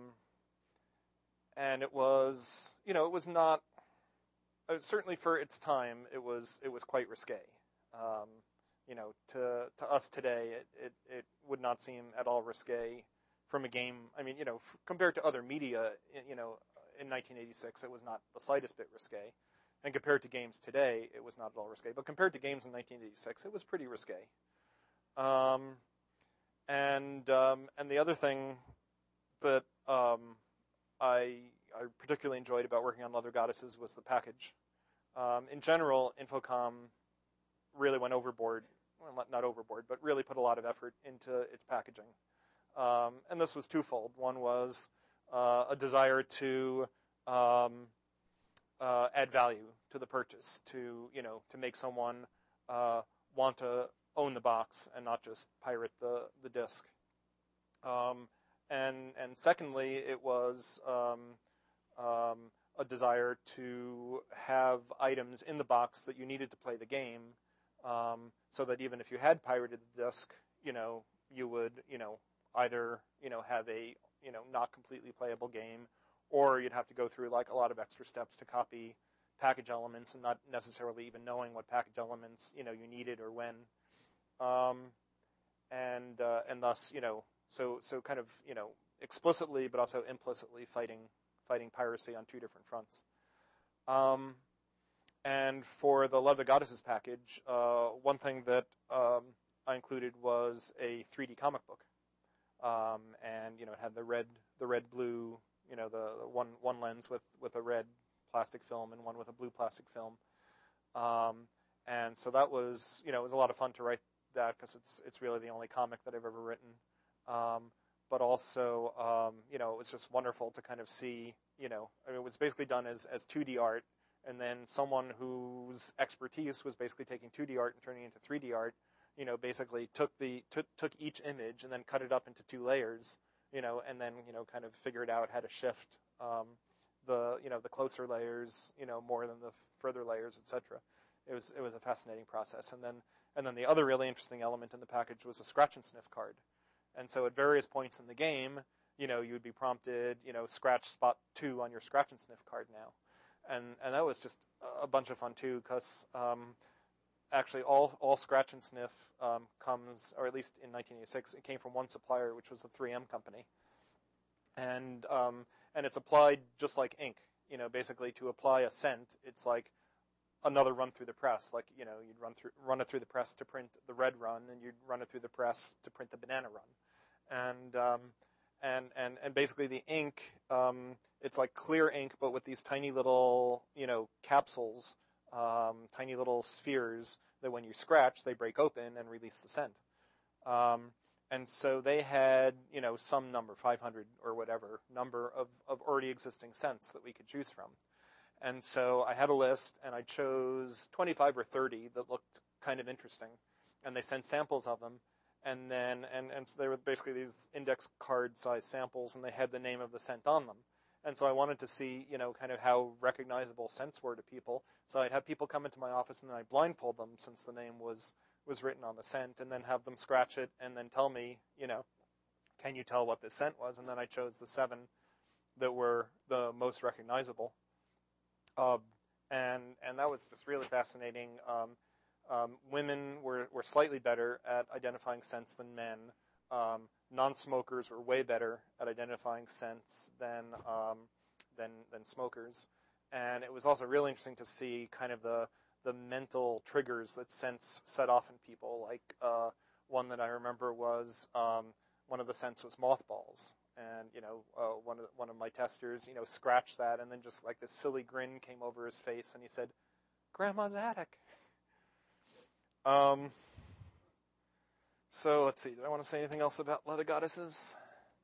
and it was, you know, it was not uh, certainly for its time it was it was quite risque. Um, you know, to to us today, it, it, it would not seem at all risque from a game. I mean, you know, f- compared to other media, you know, in nineteen eighty-six, it was not the slightest bit risque. And compared to games today, it was not at all risque. But compared to games in nineteen eighty-six, it was pretty risque. Um, and um, and the other thing that um, I I particularly enjoyed about working on Leather Goddesses was the package. Um, in general, Infocom really went overboard. Well, not overboard, but really put a lot of effort into its packaging. Um, and this was twofold. One was uh, a desire to um, uh, add value to the purchase, to you know, to make someone uh, want to own the box and not just pirate the the disc. Um, and and secondly, it was um, um, a desire to have items in the box that you needed to play the game, um, so that even if you had pirated the disc, you know, you would, you know, either, you know, have a, you know, not completely playable game, or you'd have to go through like a lot of extra steps to copy package elements and not necessarily even knowing what package elements, you know, you needed or when. Um, and uh, and thus, you know, so so kind of, you know, explicitly but also implicitly fighting fighting piracy on two different fronts. Um, and for the Leather Goddesses package, uh, one thing that um, I included was a three D comic book. Um, and you know, it had the red, the red blue, you know, the, the one one lens with, with a red plastic film and one with a blue plastic film. Um, and so that was, you know, it was a lot of fun to write that because it's it's really the only comic that I've ever written. Um, but also, um, you know, it was just wonderful to kind of see, you know, I mean, it was basically done as as two D art, and then someone whose expertise was basically taking two D art and turning it into three D art, you know, basically took the took took each image and then cut it up into two layers, you know, and then, you know, kind of figured out how to shift um, the, you know, the closer layers, you know, more than the further layers, et cetera. It was, it was a fascinating process. And then, and then the other really interesting element in the package was a scratch and sniff card. And so at various points in the game, you know, you would be prompted, you know, scratch spot two on your scratch and sniff card now. And, and that was just a bunch of fun too, because, um, actually all, all scratch and sniff, um, comes, or at least in nineteen eighty-six, it came from one supplier, which was the three M company. And, um, and it's applied just like ink, you know, basically to apply a scent, it's like another run through the press. Like, you know, you'd run through, run it through the press to print the red run, and you'd run it through the press to print the banana run. And, um, and, and, and basically the ink, um, it's like clear ink, but with these tiny little, you know, capsules, um, tiny little spheres that when you scratch, they break open and release the scent. Um, and so they had, you know, some number, five hundred or whatever, number of, of already existing scents that we could choose from. And so I had a list, and I chose twenty-five or thirty that looked kind of interesting. And they sent samples of them. And then, and, and so they were basically these index card size samples, and they had the name of the scent on them. And so I wanted to see, you know, kind of how recognizable scents were to people. So I'd have people come into my office, and then I'd blindfold them since the name was, was written on the scent, and then have them scratch it, and then tell me, you know, can you tell what this scent was? And then I chose the seven that were the most recognizable. Um, and, and that was just really fascinating. Um, um, women were, were slightly better at identifying scents than men. Um, non-smokers were way better at identifying scents than, um, than, than smokers. And it was also really interesting to see kind of the, the mental triggers that scents set off in people. Like, uh, one that I remember was, um, one of the scents was mothballs. And, you know, uh, one of, one of my testers, you know, scratched that, and then just like this silly grin came over his face, and he said, "Grandma's attic." Um, so let's see, did I want to say anything else about Leather Goddesses?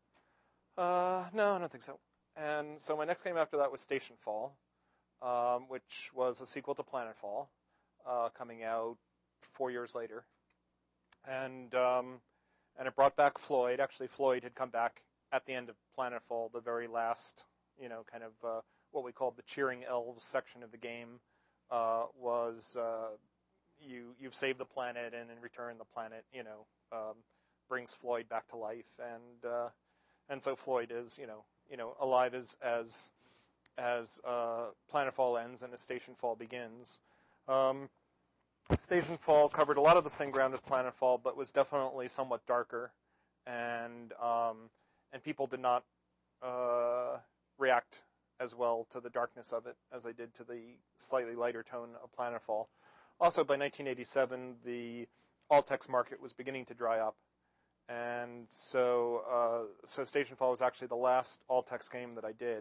Uh, no, I don't think so. And so my next game after that was Station Fall, um, which was a sequel to Planetfall, uh, coming out four years later. And, um, and it brought back Floyd. Actually, Floyd had come back at the end of Planetfall, the very last, you know, kind of uh, what we called the Cheering Elves section of the game, uh, was uh, you, you've saved the planet, and in return the planet, you know, um, brings Floyd back to life. And uh, and so Floyd is, you know, you know, alive as as, as uh, Planetfall ends and as Station Fall begins. Um, Station Fall covered a lot of the same ground as Planetfall, but was definitely somewhat darker. And um, and people did not uh, react as well to the darkness of it as they did to the slightly lighter tone of Planetfall. Also, by nineteen eighty-seven, the alt-text market was beginning to dry up. And so uh, so Station Fall was actually the last alt-text game that I did.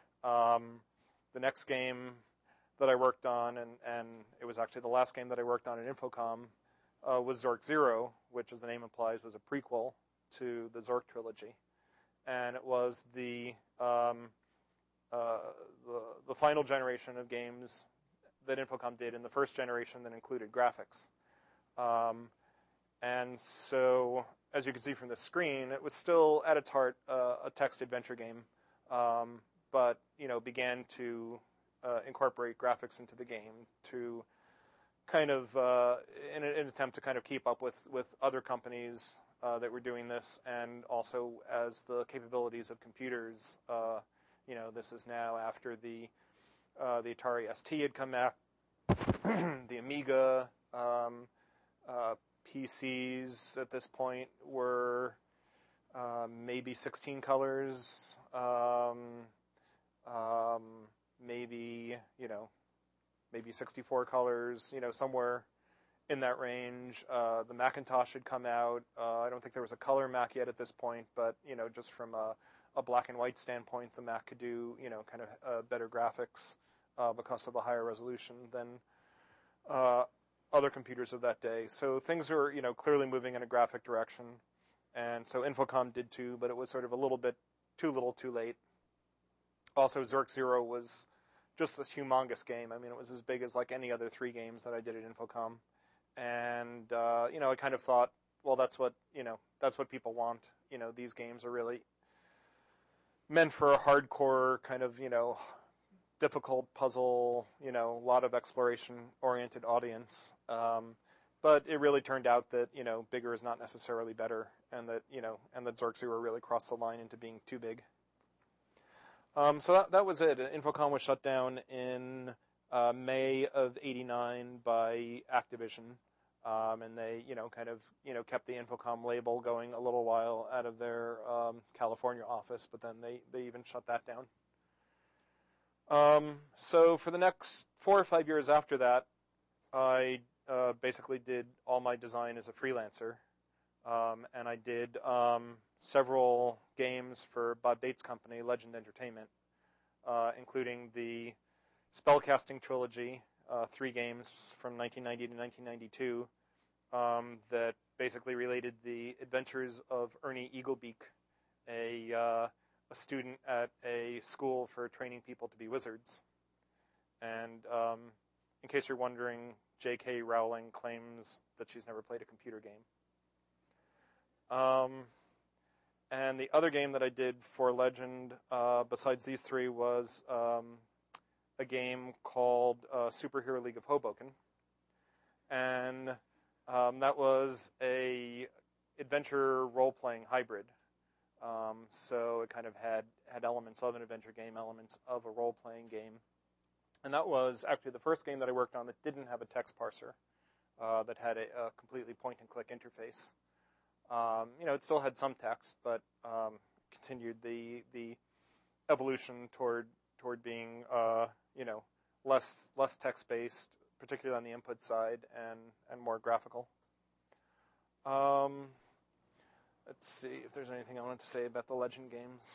Um, the next game that I worked on, and, and it was actually the last game that I worked on at Infocom, uh, was Zork Zero, which, as the name implies, was a prequel to the Zork trilogy. And it was the um, uh, the, the final generation of games that Infocom did in the first generation that included graphics. Um, and so, as you can see from the screen, it was still, at its heart, uh, a text adventure game, um, but, you know, began to uh, incorporate graphics into the game to kind of, uh, in, a, in an attempt to kind of keep up with, with other companies Uh, that were doing this, and also as the capabilities of computers, uh, you know, this is now after the uh, the Atari S T had come out, the Amiga um, uh, P Cs at this point were uh, maybe sixteen colors, um, um, maybe, you know, maybe sixty-four colors, you know, somewhere in that range. Uh, the Macintosh had come out. Uh, I don't think there was a color Mac yet at this point, but, you know, just from a, a black and white standpoint, the Mac could do, you know, kind of uh, better graphics uh, because of the higher resolution than uh, other computers of that day. So things were, you know, clearly moving in a graphic direction. And so Infocom did too, but it was sort of a little bit too little too late. Also, Zork Zero was just this humongous game. I mean, it was as big as like any other three games that I did at Infocom. And, uh, you know, I kind of thought, well, that's what, you know, that's what people want. You know, these games are really, meant for a hardcore kind of, you know, difficult puzzle, you know, a lot of exploration-oriented audience. Um, but it really turned out that, you know, bigger is not necessarily better, and that, you know, and that Zork-Zero really crossed the line into being too big. Um, so that, that was it. Infocom was shut down in uh, May of eighty-nine by Activision. Um, and they, you know, kind of, you know, kept the Infocom label going a little while out of their um, California office, but then they, they even shut that down. Um, so for the next four or five years after that, I uh, basically did all my design as a freelancer. Um, and I did um, several games for Bob Bates' company, Legend Entertainment, uh, including the Spellcasting Trilogy, uh, three games from nineteen ninety to nineteen ninety-two, um, that basically related the adventures of Ernie Eaglebeak, a, uh, a student at a school for training people to be wizards. And um, in case you're wondering, J K Rowling claims that she's never played a computer game. Um, and the other game that I did for Legend, uh, besides these three, was um, a game called uh, Superhero League of Hoboken. And um, that was a adventure role-playing hybrid. Um, so it kind of had, had elements of an adventure game, elements of a role-playing game. And that was actually the first game that I worked on that didn't have a text parser, uh, that had a, a completely point-and-click interface. Um, you know, it still had some text, but um, continued the the evolution toward toward being, uh, you know, less less text-based, particularly on the input side, and and more graphical. Um, let's see if there's anything I wanted to say about the Legend games.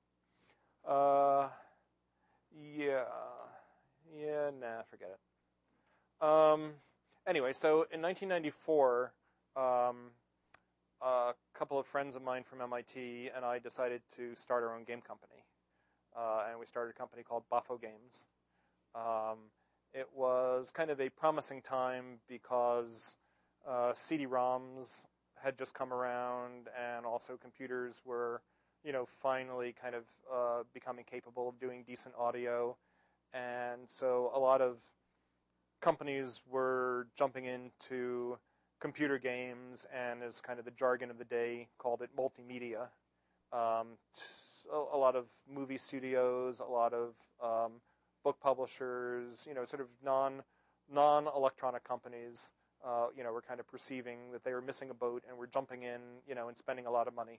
Uh, yeah, yeah, nah, forget it. Um, anyway, so in nineteen ninety-four. Um, A couple of friends of mine from M I T and I decided to start our own game company. Uh, and we started a company called Bafo Games. Um, it was kind of a promising time because uh, C D ROMs had just come around, and also computers were, you know, finally kind of uh, becoming capable of doing decent audio. And so a lot of companies were jumping into computer games, and as kind of the jargon of the day called it, multimedia. Um, a, a lot of movie studios, a lot of um, book publishers, you know, sort of non, non-electronic companies, uh, you know, were kind of perceiving that they were missing a boat and were jumping in, you know, and spending a lot of money.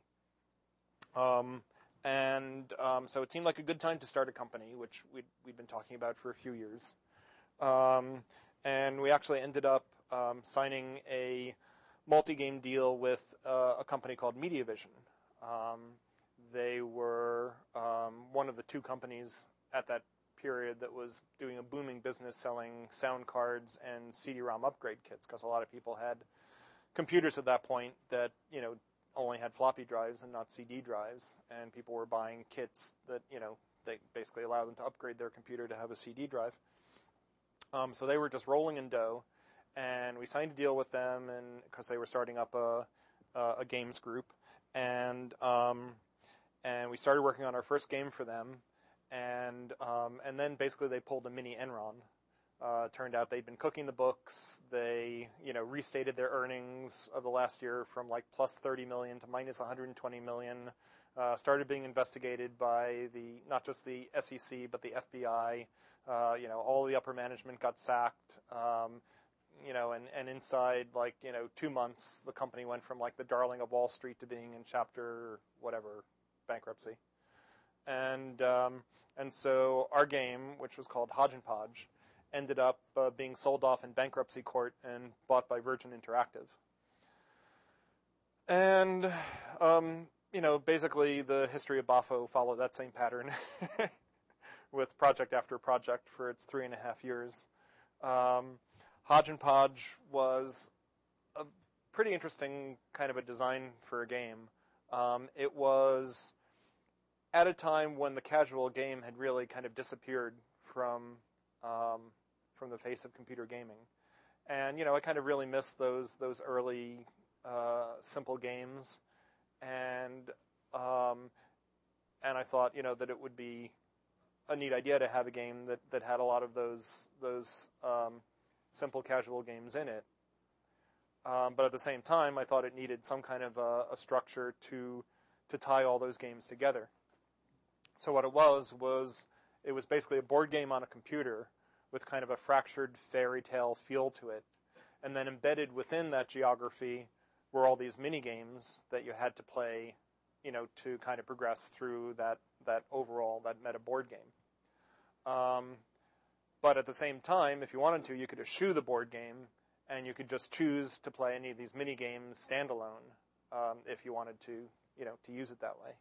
Um, and um, so it seemed like a good time to start a company, which we'd, we'd been talking about for a few years. Um, and we actually ended up Um, signing a multi-game deal with uh, a company called MediaVision. Um, they were um, one of the two companies at that period that was doing a booming business selling sound cards and C D ROM upgrade kits, because a lot of people had computers at that point that, you know, only had floppy drives and not C D drives, and people were buying kits that, you know, they basically allowed them to upgrade their computer to have a C D drive. Um, so they were just rolling in dough. And we signed a deal with them, and because they were starting up a a, a games group, and um, and we started working on our first game for them, and um, and then basically they pulled a mini Enron. Uh, turned out they'd been cooking the books. They, you know, restated their earnings of the last year from like plus thirty million to minus one hundred twenty million. Uh, started being investigated by the not just the S E C but the F B I. Uh, you know, all the upper management got sacked. Um, You know, and, and inside, like, you know, two months, the company went from, like, the darling of Wall Street to being in chapter, whatever, bankruptcy. And um, and so our game, which was called Hodgepodge, ended up uh, being sold off in bankruptcy court and bought by Virgin Interactive. And, um, you know, basically the history of Bafo followed that same pattern with project after project for its three and a half years. Um Hodgepodge was a pretty interesting kind of a design for a game. Um, it was at a time when the casual game had really kind of disappeared from um, from the face of computer gaming, and you know I kind of really missed those those early, uh, uh, simple games. And um, and I thought, you know, that it would be a neat idea to have a game that, that had a lot of those those um, simple casual games in it. Um, but at the same time, I thought it needed some kind of a, a structure to to tie all those games together. So what it was was it was basically a board game on a computer with kind of a fractured fairy tale feel to it, and then embedded within that geography were all these mini games that you had to play, you know, to kind of progress through that that overall that meta board game. Um, but at the same time, if you wanted to, you could eschew the board game, and you could just choose to play any of these mini games standalone um, if you wanted to, you know, to use it that way.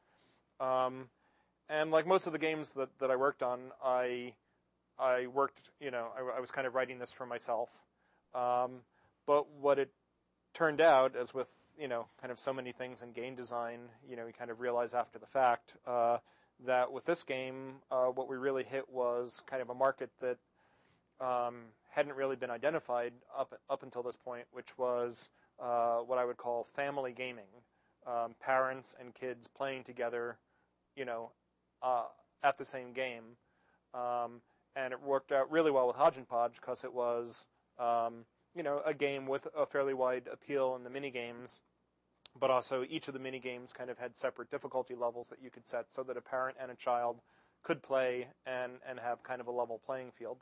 Um, and like most of the games that, that I worked on, I I worked, you know, I, I was kind of writing this for myself. Um, but what it turned out, as with, you know, kind of so many things in game design, you know, you kind of realize after the fact uh, that with this game, uh, what we really hit was kind of a market that um, hadn't really been identified up up until this point, which was uh, what I would call family gaming. Um, parents and kids playing together, you know, uh, at the same game. Um, and it worked out really well with Hodgepodge because it was, um, you know, a game with a fairly wide appeal in the mini games, but also each of the mini games kind of had separate difficulty levels that you could set so that a parent and a child could play and, and have kind of a level playing field.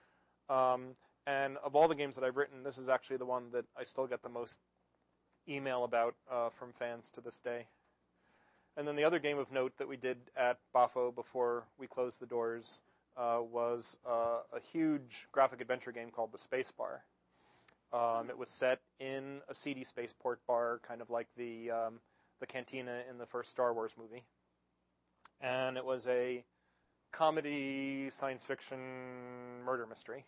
Um, and of all the games that I've written, this is actually the one that I still get the most email about uh, from fans to this day. And then the other game of note that we did at B A F O before we closed the doors uh, was uh, a huge graphic adventure game called The Space Bar. Um, it was set in a seedy spaceport bar, kind of like the um, the cantina in the first Star Wars movie. And it was a comedy, science fiction, murder mystery.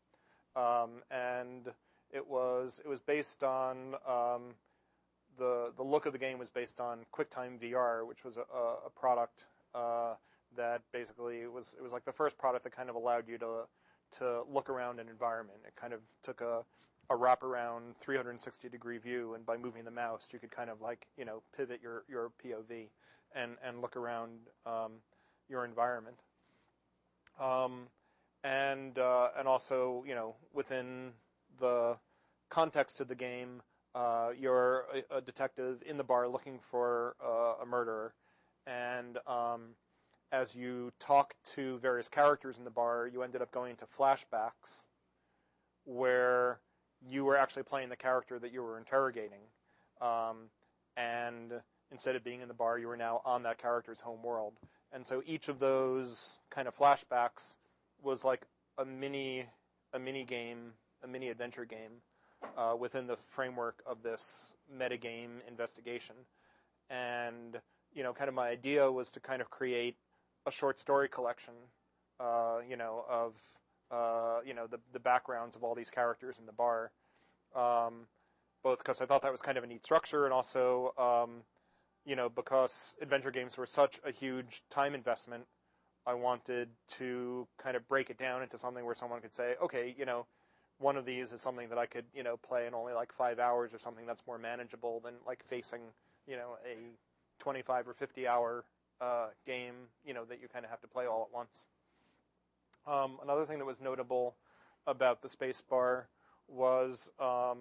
Um, and it was it was based on um, the the look of the game was based on QuickTime V R, which was a, a product uh, that basically it was it was like the first product that kind of allowed you to to look around an environment. It kind of took a a wraparound three hundred sixty degree view, and by moving the mouse, you could kind of like you know pivot your, your P O V and and look around um, your environment. Um, and uh, and also you know within the context of the game, uh, you're a, a detective in the bar looking for uh, a murderer, and um, as you talk to various characters in the bar, you ended up going into flashbacks where you were actually playing the character that you were interrogating, um, and instead of being in the bar, you were now on that character's home world. And so each of those kind of flashbacks was like a mini, a mini game, a mini adventure game uh, within the framework of this metagame investigation. And you know, kind of my idea was to kind of create a short story collection, uh, you know, of uh, you know the the backgrounds of all these characters in the bar, um, both because I thought that was kind of a neat structure, and also um, you know because adventure games were such a huge time investment, I wanted to kind of break it down into something where someone could say, okay, you know, one of these is something that I could you know play in only like five hours or something that's more manageable than like facing you know a twenty-five or fifty hour uh, game you know that you kind of have to play all at once. Um, another thing that was notable about the Space Bar was um,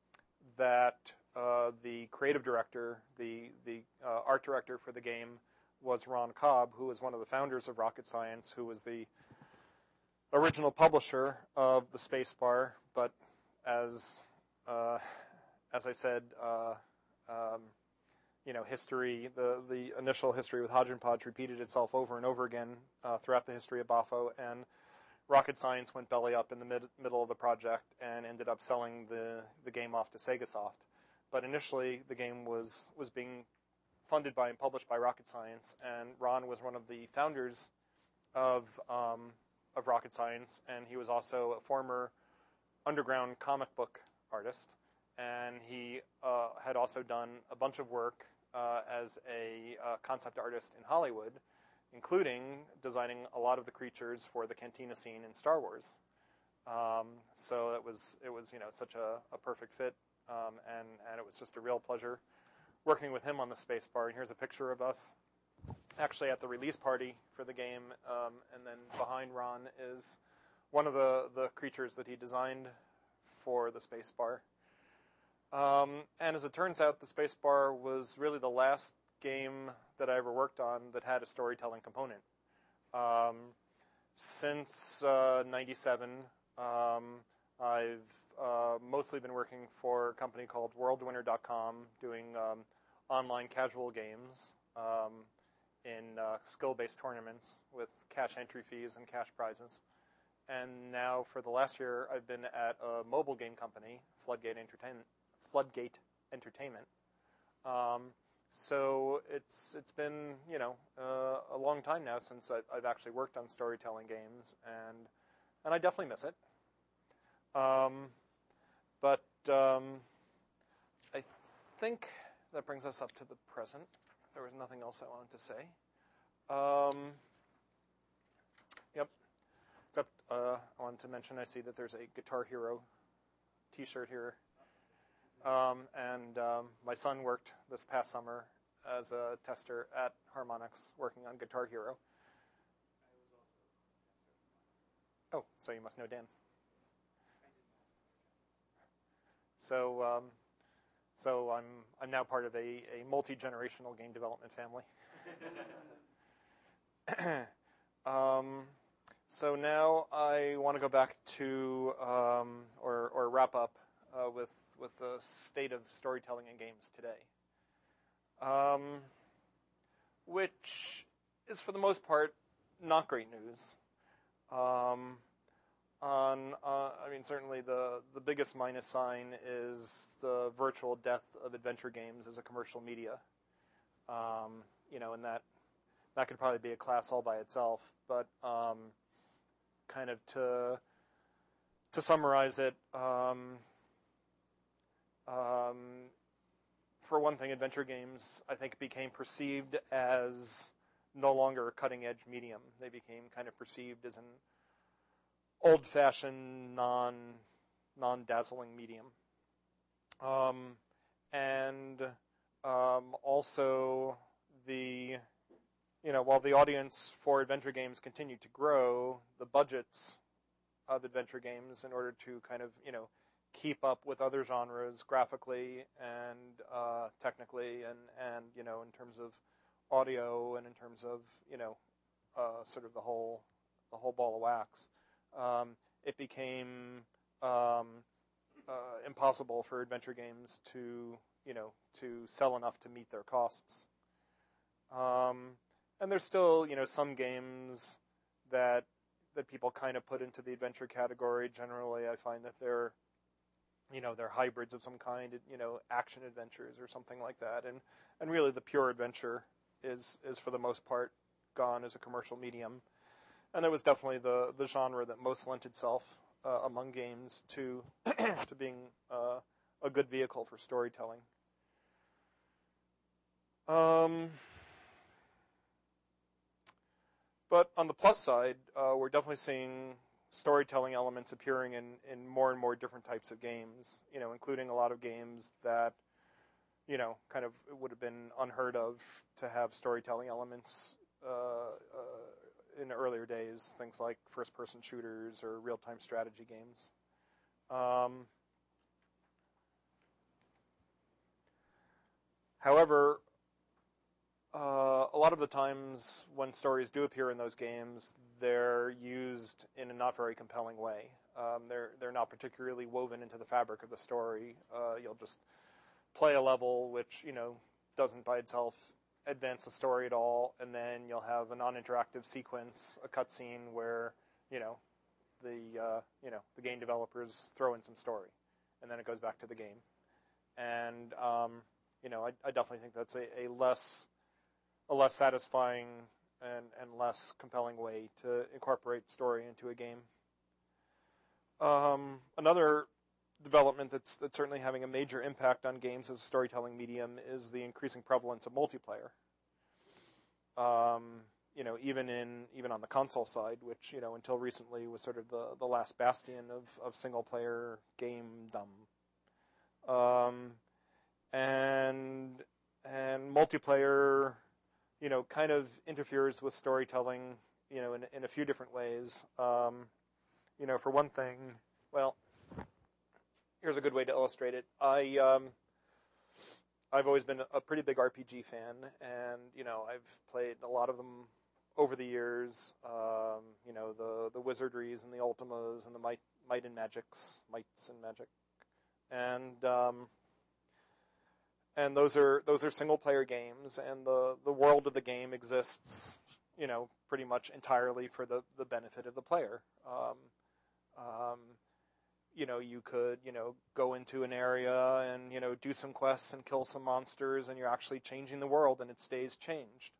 that uh, the creative director, the the uh, art director for the game, was Ron Cobb, who was one of the founders of Rocket Science, who was the original publisher of the Space Bar. But as uh, as I said, uh, um, you know, history, the the initial history with Hodgepodge repeated itself over and over again uh, throughout the history of B A F O, and Rocket Science went belly up in the mid, middle of the project and ended up selling the, the game off to Segasoft. But initially, the game was, was being funded by and published by Rocket Science, and Ron was one of the founders of um, of Rocket Science, and he was also a former underground comic book artist, and he uh, had also done a bunch of work uh, as a uh, concept artist in Hollywood, including designing a lot of the creatures for the cantina scene in Star Wars. Um, so it was it was you know such a, a perfect fit, um, and and it was just a real pleasure working with him on the Space Bar. And here's a picture of us actually at the release party for the game, um, and then behind Ron is one of the, the creatures that he designed for the spacebar. Um, and as it turns out, the spacebar was really the last game that I ever worked on that had a storytelling component. Um, since uh, ninety-seven, um, I've uh, mostly been working for a company called world winner dot com, doing um, online casual games um, in uh, skill-based tournaments with cash entry fees and cash prizes. And now, for the last year, I've been at a mobile game company, Floodgate Entertainment. Floodgate Entertainment. Um, so it's it's been you know uh, a long time now since I, I've actually worked on storytelling games, and and I definitely miss it. Um, but um, I think that brings us up to the present. There was nothing else I wanted to say. Um, yep. Except uh, I wanted to mention I see that there's a Guitar Hero T-shirt here. Um, and um, my son worked this past summer as a tester at Harmonix, working on Guitar Hero. Oh, so you must know Dan. So, um, so I'm I'm now part of a, a multi-generational game development family. um, so now I want to go back to um, or or wrap up uh, with. with the state of storytelling in games today, um, which is for the most part not great news. Um, on, uh, I mean, certainly the, the biggest minus sign is the virtual death of adventure games as a commercial media. Um, you know, and that that could probably be a class all by itself. But um, kind of to to summarize it. Um, Um, for one thing, adventure games, I think, became perceived as no longer a cutting-edge medium. They became kind of perceived as an old-fashioned, non, non-dazzling medium. Um, and um, also, the, you know, while the audience for adventure games continued to grow, the budgets of adventure games, in order to kind of, you know, keep up with other genres graphically and uh, technically, and, and you know, in terms of audio and in terms of you know, uh, sort of the whole the whole ball of wax. Um, it became um, uh, impossible for adventure games to you know to sell enough to meet their costs. Um, and there's still you know some games that that people kind of put into the adventure category. Generally, I find that they're You know, they're hybrids of some kind, you know, action adventures or something like that. And, and really the pure adventure is, is for the most part gone as a commercial medium. And it was definitely the, the genre that most lent itself uh, among games to to being uh, a good vehicle for storytelling. Um, but on the plus side, uh, we're definitely seeing storytelling elements appearing in, in more and more different types of games, you know, including a lot of games that, you know, kind of would have been unheard of to have storytelling elements uh, uh, in earlier days, things like first-person shooters or real-time strategy games. Um, however, Uh, a lot of the times when stories do appear in those games, they're used in a not very compelling way. Um, they're they're not particularly woven into the fabric of the story. Uh, you'll just play a level which you know doesn't by itself advance the story at all, and then you'll have a non-interactive sequence, a cutscene where you know the uh, you know the game developers throw in some story, and then it goes back to the game. And um, you know, I, I definitely think that's a, a less a less satisfying and, and less compelling way to incorporate story into a game. Um, another development that's that's certainly having a major impact on games as a storytelling medium is the increasing prevalence of multiplayer. Um, you know, even in even on the console side, which you know until recently was sort of the, the last bastion of, of single player gamedom. Um, and and multiplayer, you know, kind of interferes with storytelling, you know, in, in a few different ways. Um, you know, for one thing, well, here's a good way to illustrate it. I, um, I've always been a pretty big R P G fan, and, you know, I've played a lot of them over the years. Um, you know, the, the Wizardries and the Ultimas and the Might, Might and Magics, Mights and Magic. And, um, and those are, those are single player games, and the, the world of the game exists, you know, pretty much entirely for the, the benefit of the player. Um, um, you know, you could, you know, go into an area and, you know, do some quests and kill some monsters, and you're actually changing the world, and it stays changed.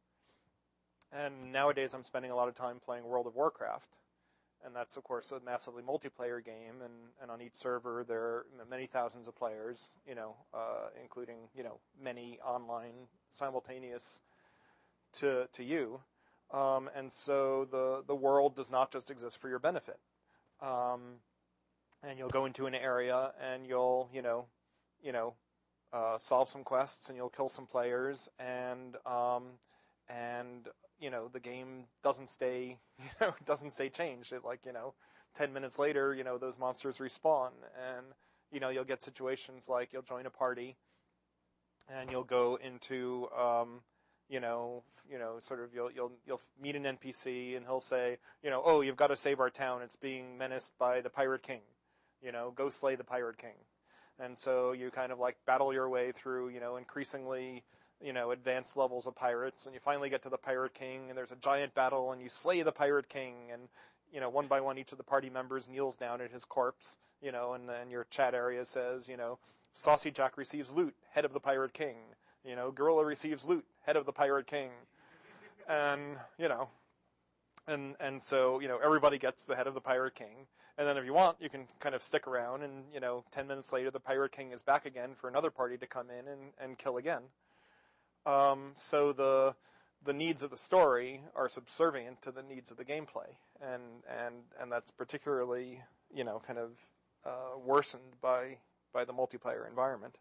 And nowadays I'm spending a lot of time playing World of Warcraft. And that's, of course, a massively multiplayer game, and, and on each server there are many thousands of players, you know, uh, including, you know, many online simultaneous to to you. Um, and so the, the world does not just exist for your benefit. Um, and you'll go into an area and you'll, you know, you know, uh, solve some quests, and you'll kill some players, and um, and you know, the game doesn't stay, you know, doesn't stay changed. It, like, you know, ten minutes later, you know, those monsters respawn, and, you know, you'll get situations like you'll join a party, and you'll go into, um, you know, you know, sort of, you'll, you'll, you'll meet an N P C, and he'll say, you know, oh, you've got to save our town. It's being menaced by the Pirate King. You know, go slay the Pirate King. And so you kind of, like, battle your way through, you know, increasingly, you know, advanced levels of pirates, and you finally get to the Pirate King, and there's a giant battle, and you slay the Pirate King, and, you know, one by one each of the party members kneels down at his corpse, you know, and then your chat area says, you know, Saucy Jack receives loot, head of the Pirate King. You know, Gorilla receives loot, head of the Pirate King. And, you know, and and so, you know, everybody gets the head of the Pirate King. And then if you want, you can kind of stick around, and, you know, ten minutes later the Pirate King is back again for another party to come in and, and kill again. Um, so the the needs of the story are subservient to the needs of the gameplay, and and and that's particularly, you know, kind of uh, worsened by by the multiplayer environment.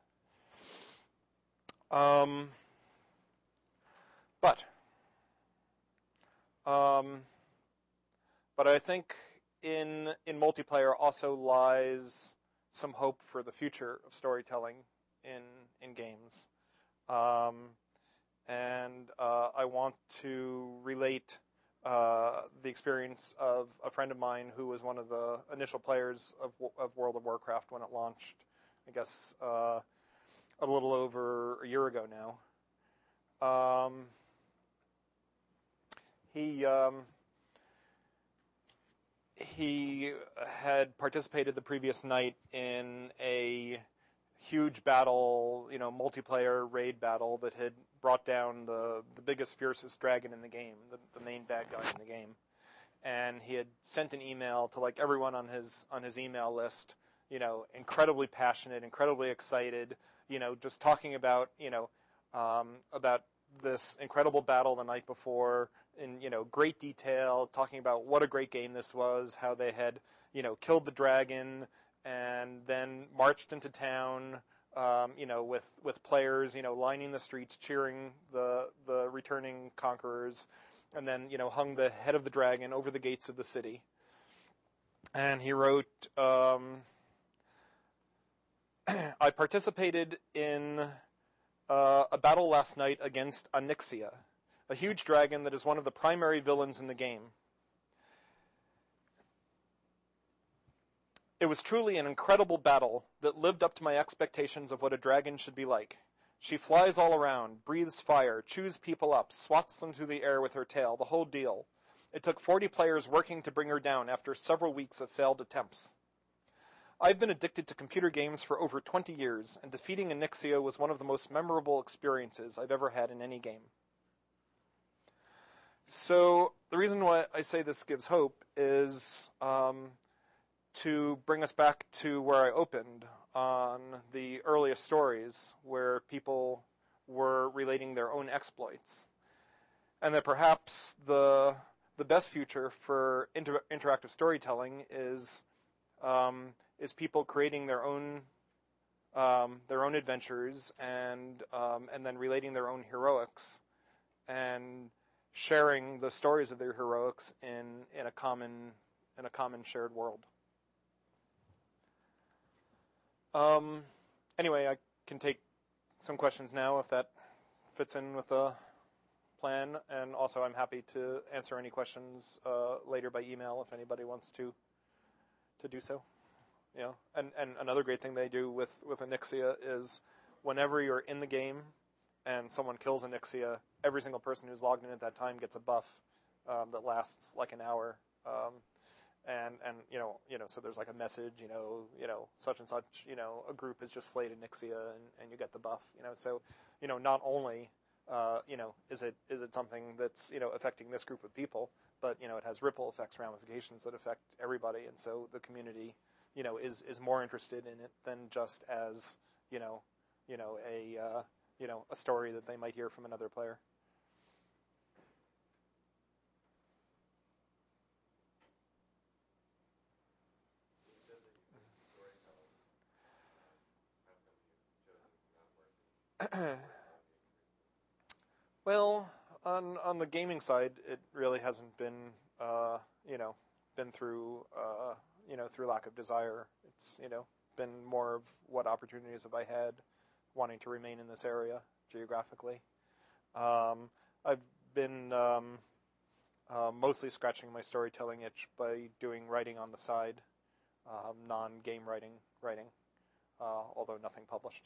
Um, but um, but I think in in multiplayer also lies some hope for the future of storytelling in in games. Um, And uh, I want to relate uh, the experience of a friend of mine who was one of the initial players of, of World of Warcraft when it launched, I guess, uh, a little over a year ago now. Um, he um, he had participated the previous night in a huge battle, you know, multiplayer raid battle that had brought down the, the biggest, fiercest dragon in the game, the, the main bad guy in the game. And he had sent an email to, like, everyone on his on his email list, you know, incredibly passionate, incredibly excited, you know, just talking about, you know, um, about this incredible battle the night before in, you know, great detail, talking about what a great game this was, how they had, you know, killed the dragon, and then marched into town, um, you know, with, with players, you know, lining the streets, cheering the the returning conquerors, and then, you know, hung the head of the dragon over the gates of the city. And he wrote, um, I participated in uh, a battle last night against Onyxia, a huge dragon that is one of the primary villains in the game. It was truly an incredible battle that lived up to my expectations of what a dragon should be like. She flies all around, breathes fire, chews people up, swats them through the air with her tail, the whole deal. It took forty players working to bring her down after several weeks of failed attempts. I've been addicted to computer games for over twenty years, and defeating Onyxia was one of the most memorable experiences I've ever had in any game. So the reason why I say this gives hope is um, to bring us back to where I opened on the earliest stories, where people were relating their own exploits, and that perhaps the the best future for inter- interactive storytelling is um, is people creating their own um, their own adventures and um, and then relating their own heroics and sharing the stories of their heroics in, in a common in a common shared world. Um, anyway, I can take some questions now if that fits in with the plan, and also I'm happy to answer any questions uh, later by email if anybody wants to to do so. You know, and, and another great thing they do with, with Onyxia is whenever you're in the game and someone kills Onyxia, every single person who's logged in at that time gets a buff um, that lasts like an hour. Um, and, and you know, you know, so there's like a message, you know, you know, such and such, you know, a group has just slayed Onyxia, and, and you get the buff, you know. So, you know, not only, uh, you know, is it is it something that's, you know, affecting this group of people, but, you know, it has ripple effects, ramifications that affect everybody, and so the community, you know, is, is more interested in it than just as, you know, you know, a, uh, you know, a story that they might hear from another player. Well, on on the gaming side, it really hasn't been, uh, you know, been through, uh, you know, through lack of desire. It's, you know, been more of what opportunities have I had wanting to remain in this area geographically. Um, I've been um, uh, mostly scratching my storytelling itch by doing writing on the side, um, non-game writing writing, uh, although nothing published.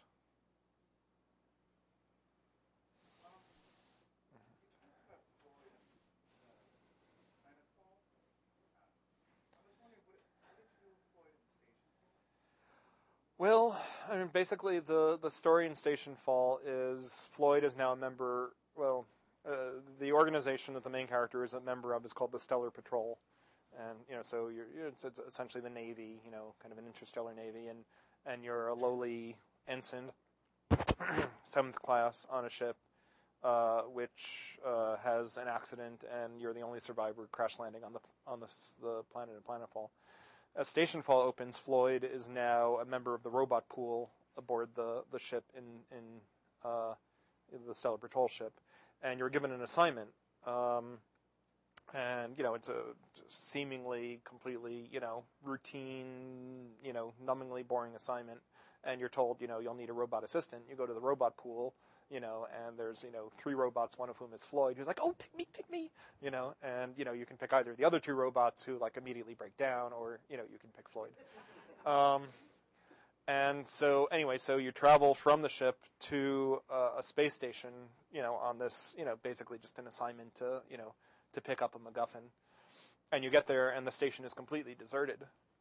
Well, I mean, basically, the, the story in Station Fall is Floyd is now a member. Well, uh, the organization that the main character is a member of is called the Stellar Patrol, and you know, so you're, you're it's, it's essentially the Navy, you know, kind of an interstellar Navy, and and you're a lowly ensign, seventh class on a ship, uh, which uh, has an accident, and you're the only survivor crash landing on the on the the planet in Planetfall. As Station Fall opens, Floyd is now a member of the robot pool aboard the, the ship in in, uh, in the Stellar Patrol ship, and you're given an assignment. Um, and you know, it's a seemingly completely, you know, routine, you know, numbingly boring assignment. And you're told, you know, you'll need a robot assistant. You go to the robot pool, you know, and there's, you know, three robots, one of whom is Floyd, who's like, oh, pick me, pick me, you know, and, you know, you can pick either the other two robots who, like, immediately break down, or, you know, you can pick Floyd. Um, and so, anyway, so you travel from the ship to uh, a space station, you know, on this, you know, basically just an assignment to, you know, to pick up a MacGuffin. And you get there, and the station is completely deserted.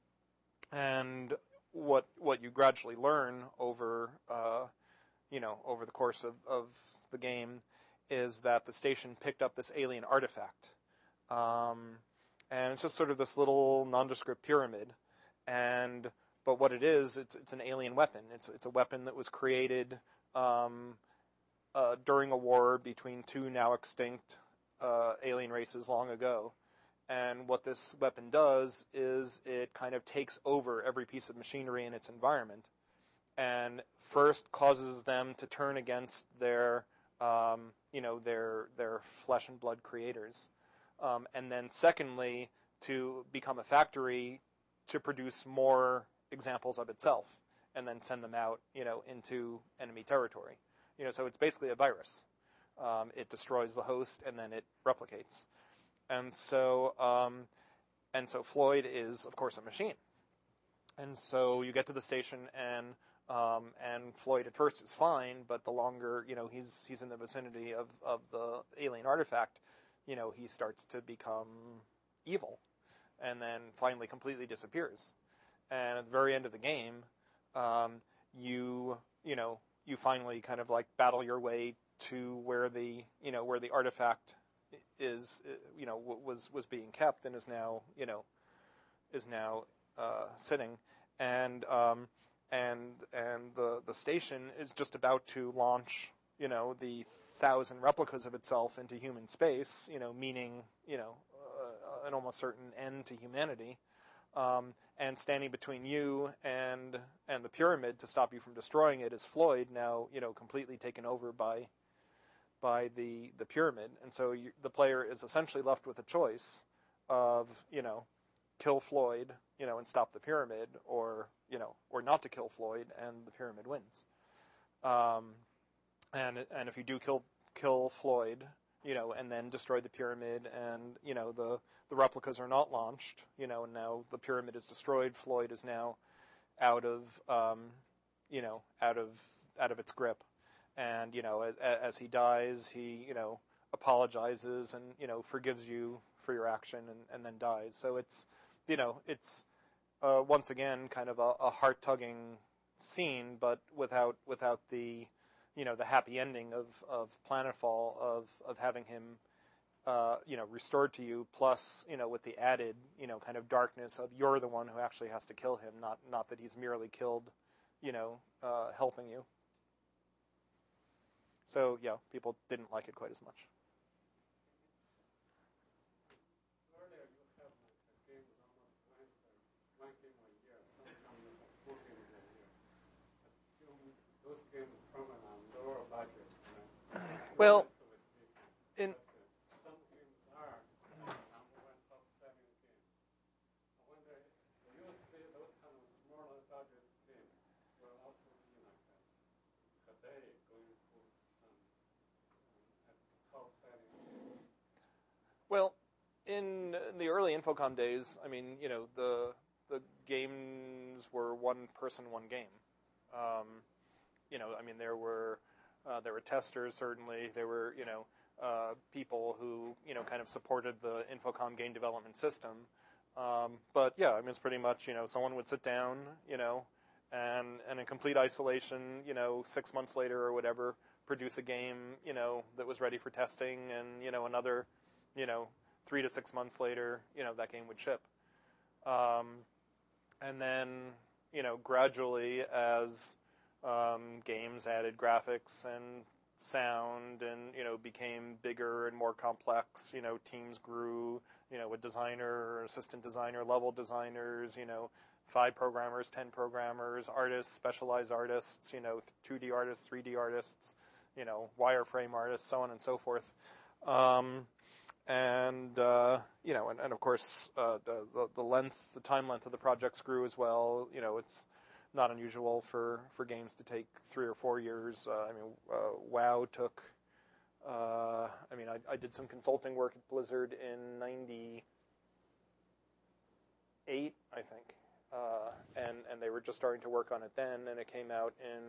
And what what you gradually learn over, uh, you know, over the course of, of the game is that the station picked up this alien artifact. Um, and it's just sort of this little nondescript pyramid. And, but what it is, it's it's an alien weapon. It's it's a weapon that was created um, uh, during a war between two now extinct uh, alien races long ago. And what this weapon does is it kind of takes over every piece of machinery in its environment, and first causes them to turn against their, um, you know, their their flesh and blood creators, um, and then secondly to become a factory to produce more examples of itself, and then send them out, you know, into enemy territory. You know, so it's basically a virus. Um, it destroys the host, and then it replicates. And so, um, and so Floyd is, of course, a machine. And so you get to the station, and um, and Floyd at first is fine, but the longer, you know, he's he's in the vicinity of, of the alien artifact, you know, he starts to become evil, and then finally completely disappears. And at the very end of the game, um, you you know you finally kind of like battle your way to where the you know where the artifact is, you know, was was being kept, and is now, you know, is now uh, sitting, and um, and and the the station is just about to launch, you know, the thousand replicas of itself into human space, you know, meaning, you know, uh, an almost certain end to humanity, um, and standing between you and and the pyramid to stop you from destroying it is Floyd, now, you know, completely taken over by by the, the pyramid, and so you, the player is essentially left with a choice of, you know, kill Floyd, you know, and stop the pyramid, or, you know, or not to kill Floyd, and the pyramid wins. Um, and and if you do kill kill Floyd, you know, and then destroy the pyramid, and, you know, the, the replicas are not launched, you know, and now the pyramid is destroyed, Floyd is now out of, um, you know, out of out of its grip. And, you know, as, as he dies, he, you know, apologizes and, you know, forgives you for your action, and, and then dies. So it's, you know, it's, uh, once again, kind of a, a heart-tugging scene, but without without the, you know, the happy ending of, of Planetfall, of, of having him, uh, you know, restored to you, plus, you know, with the added, you know, kind of darkness of you're the one who actually has to kill him, not not that he's merely killed, you know, uh, helping you. So, yeah, people didn't like it quite as much. Earlier you have like a game with almost twice, like one game a year, sometimes you have four games a year. Assume those games probably on lower budget, right? Well, in But, uh, some games are number one top selling games. I wonder, do you see those kind of smaller budget games will also be like that today going for um, um, top selling games? well, in the early Infocom days, I mean, you know, the the games were one person, one game. Um, you know, I mean, there were uh, there were testers, certainly. There were, you know, uh, people who, you know, kind of supported the Infocom game development system. Um, but yeah, I mean, it's pretty much, you know, someone would sit down, you know, and and in complete isolation, you know, six months later or whatever, produce a game, you know, that was ready for testing, and, you know, another, you know, three to six months later, you know, that game would ship. Um, and then, you know, gradually as um, games added graphics and sound and, you know, became bigger and more complex, you know, teams grew, you know, with designer, assistant designer, level designers, you know, five programmers, ten programmers, artists, specialized artists, you know, two D artists, three D artists, you know, wireframe artists, so on and so forth. Um, And, uh, you know, and, and of course, uh, the, the, the length, the time length of the projects grew as well. You know, it's not unusual for, for games to take three or four years. Uh, I mean, uh, WoW took, uh, I mean, I, I did some consulting work at Blizzard in ninety-eight, I think. Uh, and, and they were just starting to work on it then, and it came out in,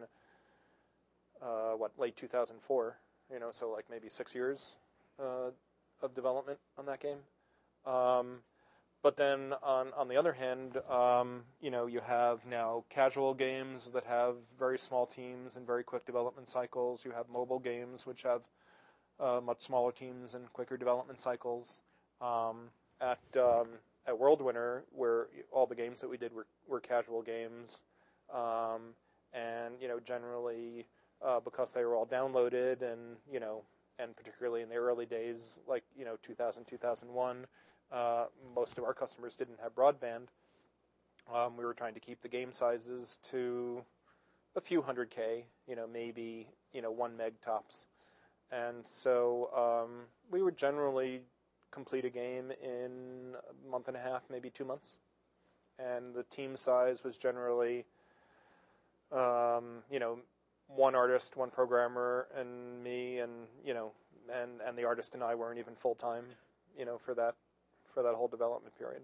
uh, what, late two thousand four, you know, so like maybe six years, uh, of development on that game. Um, but then on, on the other hand, um, you know, you have now casual games that have very small teams and very quick development cycles. You have mobile games which have uh, much smaller teams and quicker development cycles. Um, at um, at World Winter, where all the games that we did were, were casual games, um, and, you know, generally uh, because they were all downloaded, and, you know, and particularly in the early days, like, you know, two thousand, two thousand one, uh, most of our customers didn't have broadband. Um, we were trying to keep the game sizes to a few hundred K, you know, maybe, you know, one meg tops. And so um, we would generally complete a game in a month and a half, maybe two months. And the team size was generally, um, you know, one artist, one programmer, and me, and, you know, and, and the artist and I weren't even full time, you know, for that for that whole development period.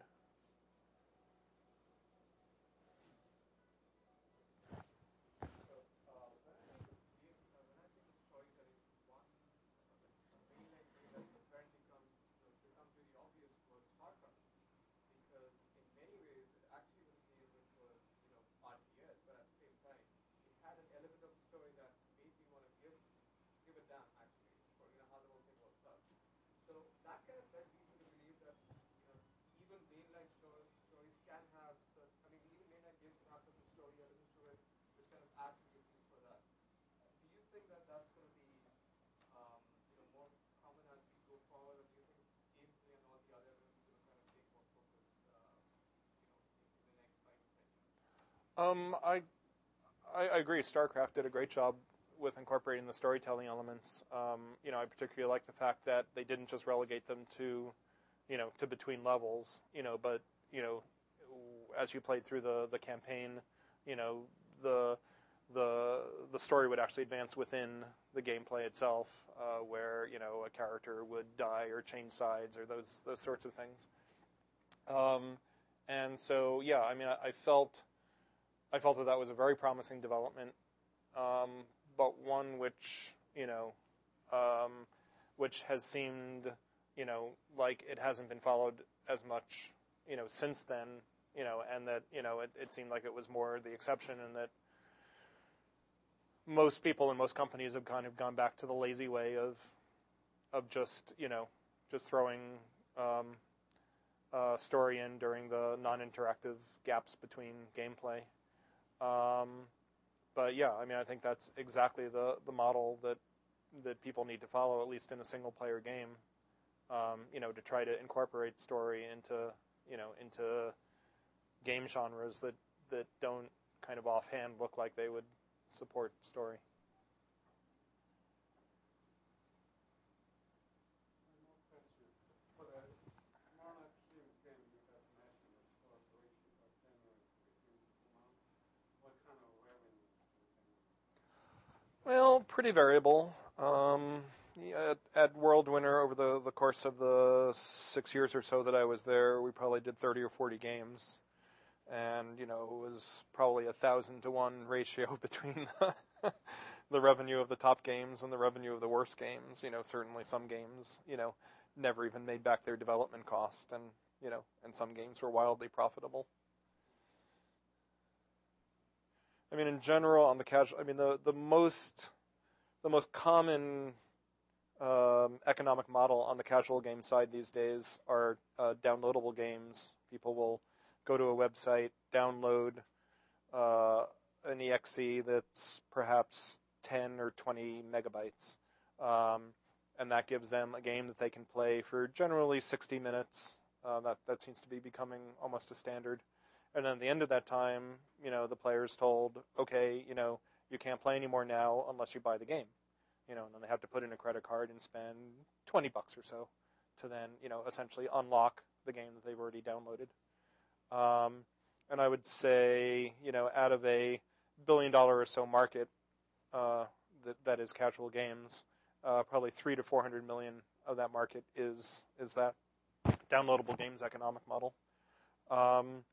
Um, I, I I agree. StarCraft did a great job with incorporating the storytelling elements. Um, you know, I particularly like the fact that they didn't just relegate them to, you know, to between levels. You know, but you know, as you played through the, the campaign, you know, the the the story would actually advance within the gameplay itself, uh, where you know a character would die or change sides or those those sorts of things. Um, and so, yeah, I mean, I, I felt I felt that that was a very promising development, um, but one which you know, um, which has seemed you know like it hasn't been followed as much you know since then. You know, and that you know it, it seemed like it was more the exception, and that most people and most companies have kind of gone back to the lazy way of of just you know just throwing um, uh, story in during the non-interactive gaps between gameplay. Um, but yeah, I mean, I think that's exactly the, the model that that people need to follow, at least in a single-player game. Um, you know, to try to incorporate story into you know into game genres that that don't kind of offhand look like they would support story. One more question. For the smaller team game you just mentioned, the short duration of ten minutes between two months, what kind of revenue you can? Well, pretty variable. Um, yeah, at, at World Winter, over the, the course of the six years or so that I was there, we probably did thirty or forty games. And, you know, it was probably a thousand to one ratio between the, the revenue of the top games and the revenue of the worst games. You know, certainly some games, you know, never even made back their development cost. And, you know, and some games were wildly profitable. I mean, in general, on the casual, I mean, the, the most, the most common um, economic model on the casual game side these days are uh, downloadable games. People will go to a website, download uh, an E X E that's perhaps ten or twenty megabytes. Um, and that gives them a game that they can play for generally sixty minutes. Uh, that, that seems to be becoming almost a standard. And then at the end of that time, you know, the player's told, okay, you know, you can't play anymore now unless you buy the game. You know, and then they have to put in a credit card and spend twenty bucks or so to then, you know, essentially unlock the game that they've already downloaded. Um, and I would say, you know, out of a billion dollar or so market uh, that that is casual games, uh, probably three to four hundred million of that market is is that downloadable games economic model. Um,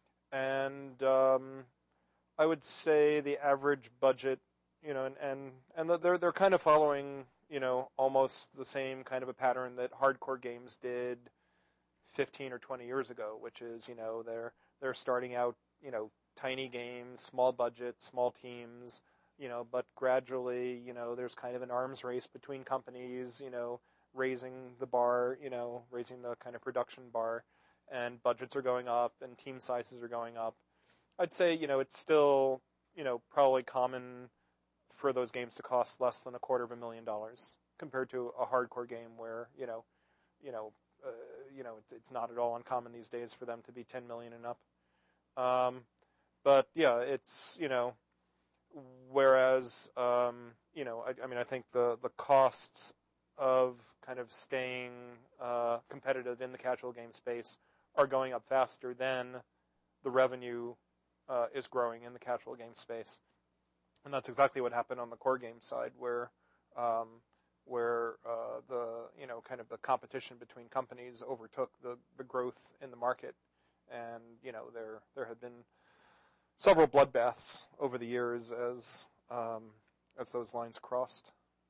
and um, I would say the average budget, you know, and and, and they're they're kind of following, you know, almost the same kind of a pattern that hardcore games did fifteen or twenty years ago, which is, you know, they're they're starting out, you know, tiny games, small budget, small teams, you know, but gradually, you know, there's kind of an arms race between companies, you know, raising the bar, you know, raising the kind of production bar, and budgets are going up and team sizes are going up. I'd say, you know, it's still, you know, probably common for those games to cost less than a quarter of a million dollars compared to a hardcore game where, you know, you know, Uh, you know, it's, it's not at all uncommon these days for them to be ten million and up. Um, but yeah, it's, you know, whereas, um, you know, I, I mean, I think the, the costs of kind of staying uh, competitive in the casual game space are going up faster than the revenue uh, is growing in the casual game space. And that's exactly what happened on the core game side, where um, where uh, the you know kind of the competition between companies overtook the, the growth in the market, and you know there there had been several bloodbaths over the years as um, as those lines crossed.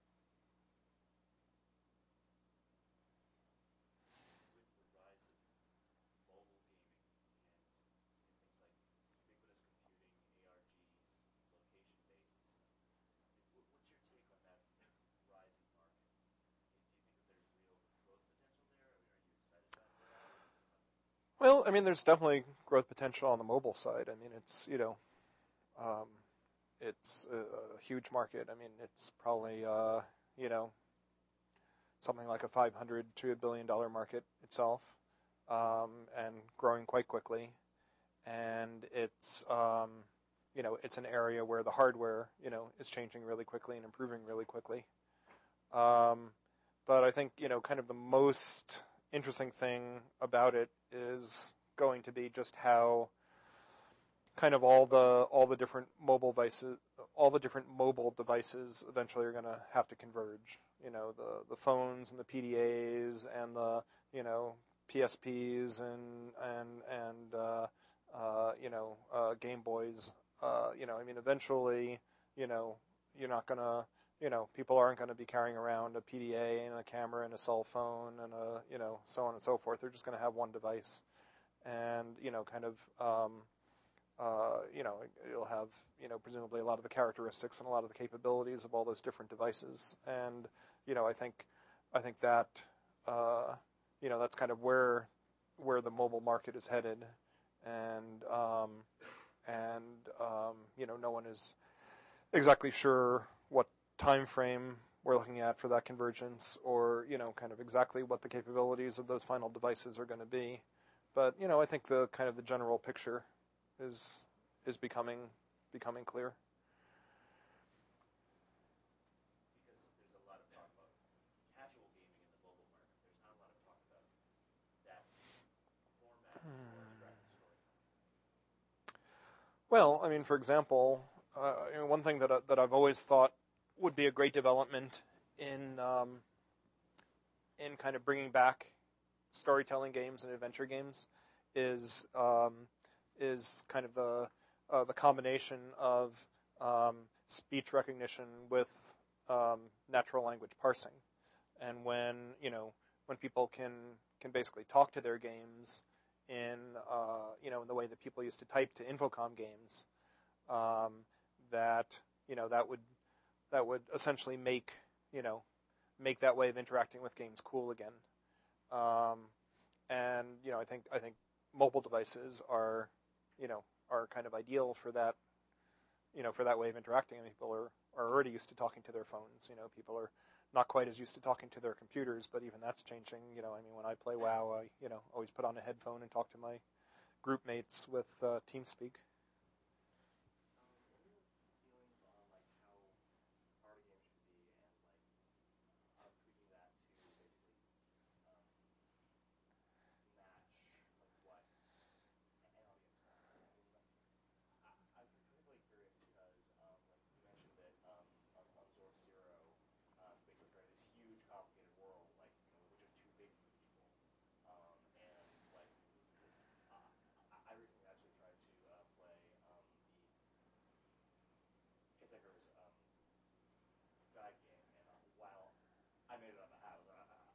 Well, I mean, there's definitely growth potential on the mobile side. I mean, it's, you know, um, it's a, a huge market. I mean, it's probably, uh, you know, something like a five hundred to a billion dollar market itself, um, and growing quite quickly. And it's, um, you know, it's an area where the hardware, you know, is changing really quickly and improving really quickly. Um, but I think, you know, kind of the most interesting thing about it is going to be just how kind of all the all the different mobile devices, all the different mobile devices eventually are going to have to converge. You know, the the phones and the P D As and the, you know, P S Ps and and and uh, uh, you know uh, Game Boys. Uh, you know, I mean, eventually, you know, you're not going to, you know, people aren't going to be carrying around a P D A and a camera and a cell phone and a, you know, so on and so forth. They're just going to have one device, and, you know, kind of, um, uh, you know, it'll have, you know, presumably a lot of the characteristics and a lot of the capabilities of all those different devices. And, you know, I think, I think that, uh, you know, that's kind of where, where the mobile market is headed, and, um, and um, you know, no one is exactly sure what time frame we're looking at for that convergence, or, you know, kind of exactly what the capabilities of those final devices are going to be. But, you know, I think the kind of the general picture is is becoming becoming clear. Because there's a lot of talk about casual gaming in the mobile market. There's not a lot of talk about that format for interactive storytelling. Well, I mean, for example, uh, you know, one thing that I, that I've always thought would be a great development in um, in kind of bringing back storytelling games and adventure games is um, is kind of the uh, the combination of um, speech recognition with um, natural language parsing, and when you know when people can can basically talk to their games in uh, you know in the way that people used to type to Infocom games, um, that you know that would that would essentially make you know make that way of interacting with games cool again. Um, and you know I think I think mobile devices are you know are kind of ideal for that you know for that way of interacting. I mean, people are, are already used to talking to their phones. You know, people are not quite as used to talking to their computers, but even that's changing. You know, I mean, when I play WoW, I you know always put on a headphone and talk to my group mates with uh, TeamSpeak. I made it out of the house. I, I,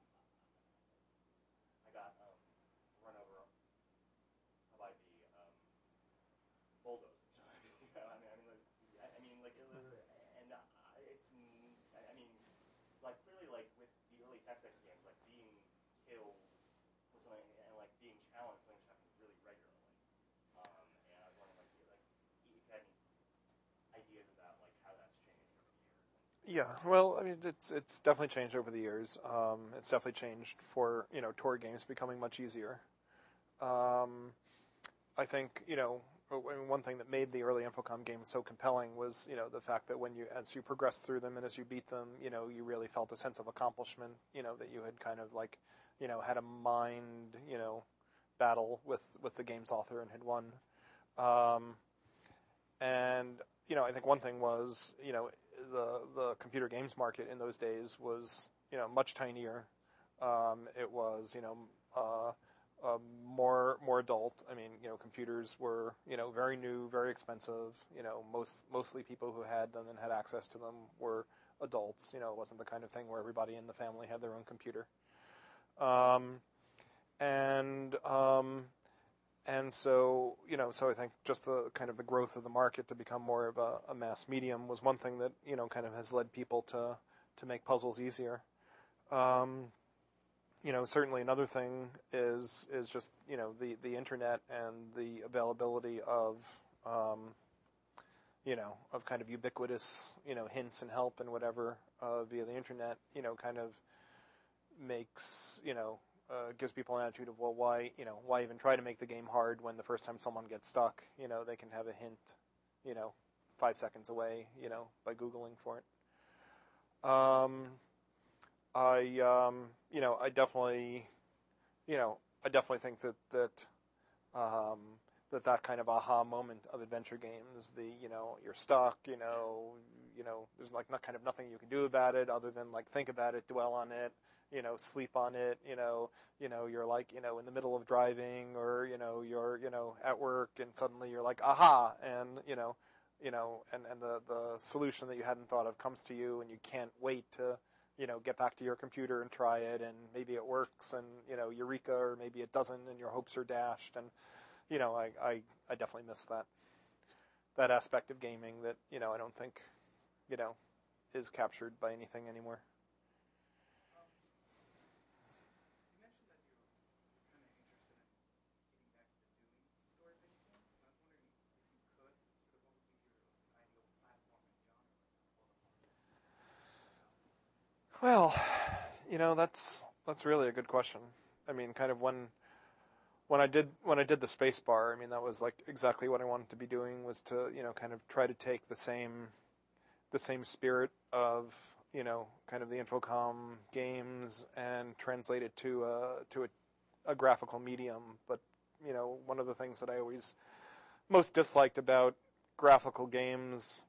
I got um, run over by the um, bulldozers. you know, I mean, I mean, like, I mean, like, it was, and uh, it's, I mean, like, clearly, like, with the early text-based games, like, being killed was something, and like being challenged, something that happened really regularly. Um, and I was wondering, like, like, if you had any ideas about like how that's changed over the years. Yeah, well, I mean, it's it's definitely changed over the years. Um, it's definitely changed for you know tour games becoming much easier. Um, I think you know I mean, one thing that made the early Infocom games so compelling was you know the fact that when you as you progressed through them and as you beat them, you know you really felt a sense of accomplishment. You know that you had kind of like you know had a mind you know battle with with the game's author and had won. Um, and you know I think one thing was you know. The the computer games market in those days was you know much tinier. Um, it was you know uh, uh, more more adult. I mean you know computers were you know very new, very expensive. You know most mostly people who had them and had access to them were adults. You know it wasn't the kind of thing where everybody in the family had their own computer. Um, and um, And so, you know, so I think just the kind of the growth of the market to become more of a, a mass medium was one thing that, you know, kind of has led people to, to make puzzles easier. Um, you know, certainly another thing is, is just, you know, the, the internet and the availability of, um, you know, of kind of ubiquitous, you know, hints and help and whatever, uh, via the internet, you know, kind of makes, you know, Uh, gives people an attitude of, well, why, you know, why even try to make the game hard when the first time someone gets stuck, you know, they can have a hint you know, five seconds away, you know, by Googling for it. Um, I, um, you know, I definitely, you know, I definitely think that that um, that that kind of aha moment of adventure games, the, you know, you're stuck, you know, you know, there's like not kind of nothing you can do about it other than like think about it, dwell on it, you know, sleep on it, you know, you know, you're like, you know, in the middle of driving, or, you know, you're, you know, at work, and suddenly you're like, aha, and, you know, you know, and, and the, the solution that you hadn't thought of comes to you, and you can't wait to, you know, get back to your computer and try it, and maybe it works, and, you know, eureka, or maybe it doesn't, and your hopes are dashed, and, you know, I, I, I definitely miss that, that aspect of gaming that, you know, I don't think, you know, is captured by anything anymore. Well, you know, that's that's really a good question. I mean, kind of when when I did when I did the space bar, I mean, that was like exactly what I wanted to be doing, was to, you know, kind of try to take the same the same spirit of, you know, kind of the Infocom games and translate it to a to a, a graphical medium. But, you know, one of the things that I always most disliked about graphical games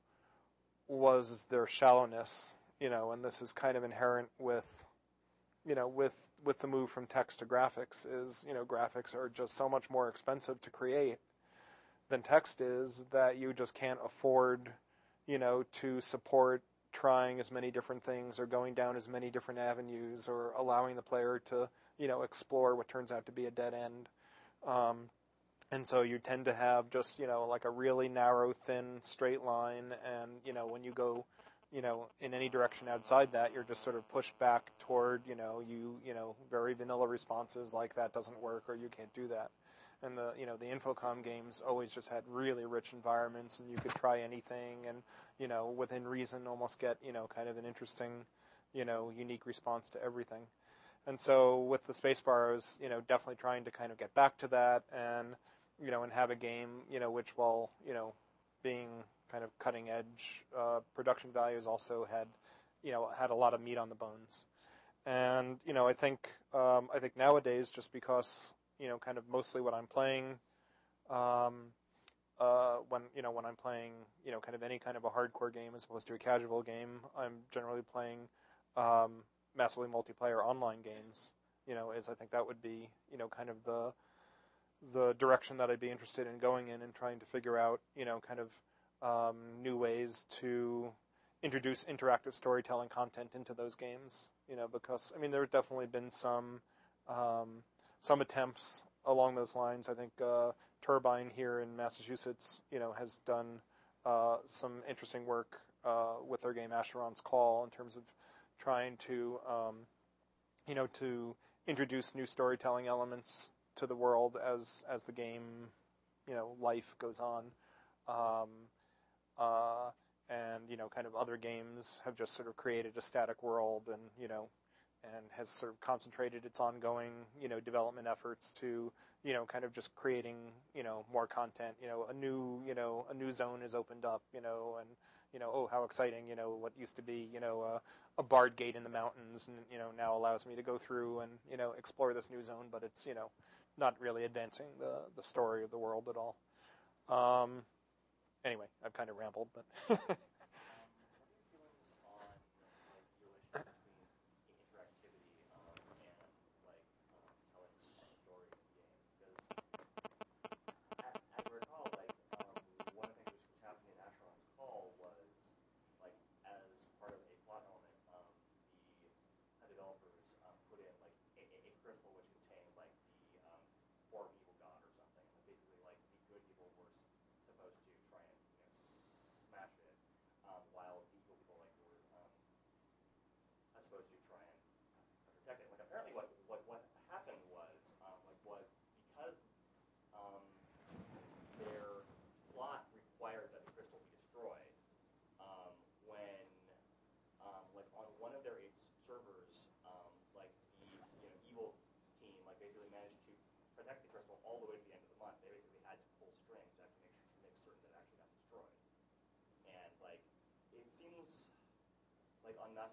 was their shallowness. You know, and this is kind of inherent with, you know, with with the move from text to graphics, is, you know, graphics are just so much more expensive to create than text is, that you just can't afford, you know, to support trying as many different things, or going down as many different avenues, or allowing the player to, you know, explore what turns out to be a dead end. Um, and so you tend to have just, you know, like a really narrow, thin, straight line, and, you know, when you go, you know, in any direction outside that, you're just sort of pushed back toward, you know, you, you know, very vanilla responses like that doesn't work, or you can't do that. And the, you know, the Infocom games always just had really rich environments, and you could try anything, and, you know, within reason almost get, you know, kind of an interesting, you know, unique response to everything. And so with the spacebar, I was, you know, definitely trying to kind of get back to that, and, you know, and have a game, you know, which, while, you know, being kind of cutting edge uh, production values, also had, you know, had a lot of meat on the bones. And, you know, I think um, I think nowadays, just because, you know, kind of mostly what I'm playing, um, uh, when, you know, when I'm playing, you know, kind of any kind of a hardcore game as opposed to a casual game, I'm generally playing um, massively multiplayer online games. You know, as I think that would be, you know, kind of the the direction that I'd be interested in going in, and trying to figure out, you know, kind of um, new ways to introduce interactive storytelling content into those games. You know, because, I mean, there have definitely been some um, some attempts along those lines. I think uh, Turbine here in Massachusetts, you know, has done uh, some interesting work uh, with their game Asheron's Call, in terms of trying to, um, you know, to introduce new storytelling elements to the world as as the game, you know, life goes on. Um, uh, and, you know, kind of other games have just sort of created a static world, and, you know, and has sort of concentrated its ongoing, you know, development efforts to, you know, kind of just creating, you know, more content. You know, a new, you know, a new zone is opened up, you know, and, you know, oh, how exciting, you know, what used to be, you know, uh, a barred gate in the mountains, and, you know, now allows me to go through and, you know, explore this new zone, but it's, you know, not really advancing the, the story of the world at all. Um, anyway, I've kind of rambled, but... um, what are your feelings on like the relationship between interactivity um, and like um, telling stories in games? Because as I recall, like um, one of the things which was happening in Asheron's Call was like, as part of a plot element, um, the uh, developers um, put in like a, a crystal which contained like the um, form of evil god or something. Like, basically, like the good people were supposed to try and, you know, smash it, um, while the evil people like were um, supposed to try and protect it. Like, apparently, what what what happened was um, like was because um, their plot required that the crystal be destroyed. Um, when um, like on one of their eight servers, um, like the, you know, evil team like basically managed to protect the crystal all the way to the end of the month. They basically had to pull strings to actually make, make certain that it actually got destroyed.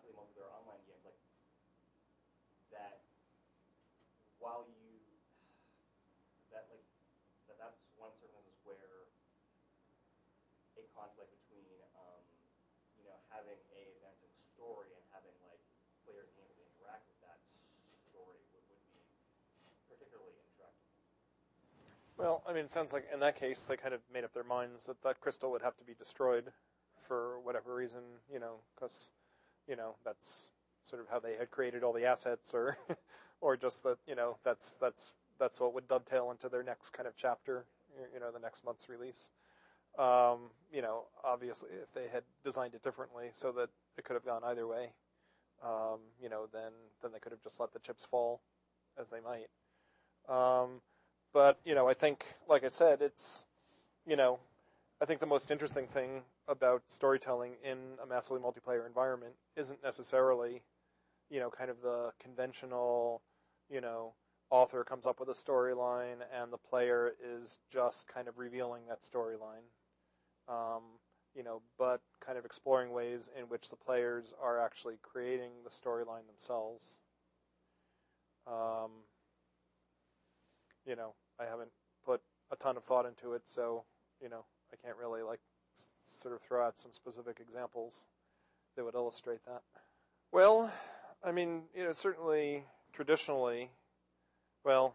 massively multiplayer online games, like that, while you that like that that's one circumstance where a conflict between um, you know having a advancing story and having like players being able to interact with that story would, would be particularly intractable. Well, I mean, it sounds like in that case they kind of made up their minds that that crystal would have to be destroyed for whatever reason, you know, because, you know, that's sort of how they had created all the assets, or, or just that, you know, that's that's that's what would dovetail into their next kind of chapter, you know, the next month's release. Um, you know, obviously, if they had designed it differently so that it could have gone either way, um, you know, then then they could have just let the chips fall, as they might. Um, but you know, I think, like I said, it's, you know, I think the most interesting thing about storytelling in a massively multiplayer environment isn't necessarily, you know, kind of the conventional, you know, author comes up with a storyline and the player is just kind of revealing that storyline. Um, you know, but kind of exploring ways in which the players are actually creating the storyline themselves. Um, you know, I haven't put a ton of thought into it, so, you know, I can't really, like, s- sort of throw out some specific examples that would illustrate that. Well, I mean, you know, certainly, traditionally, well,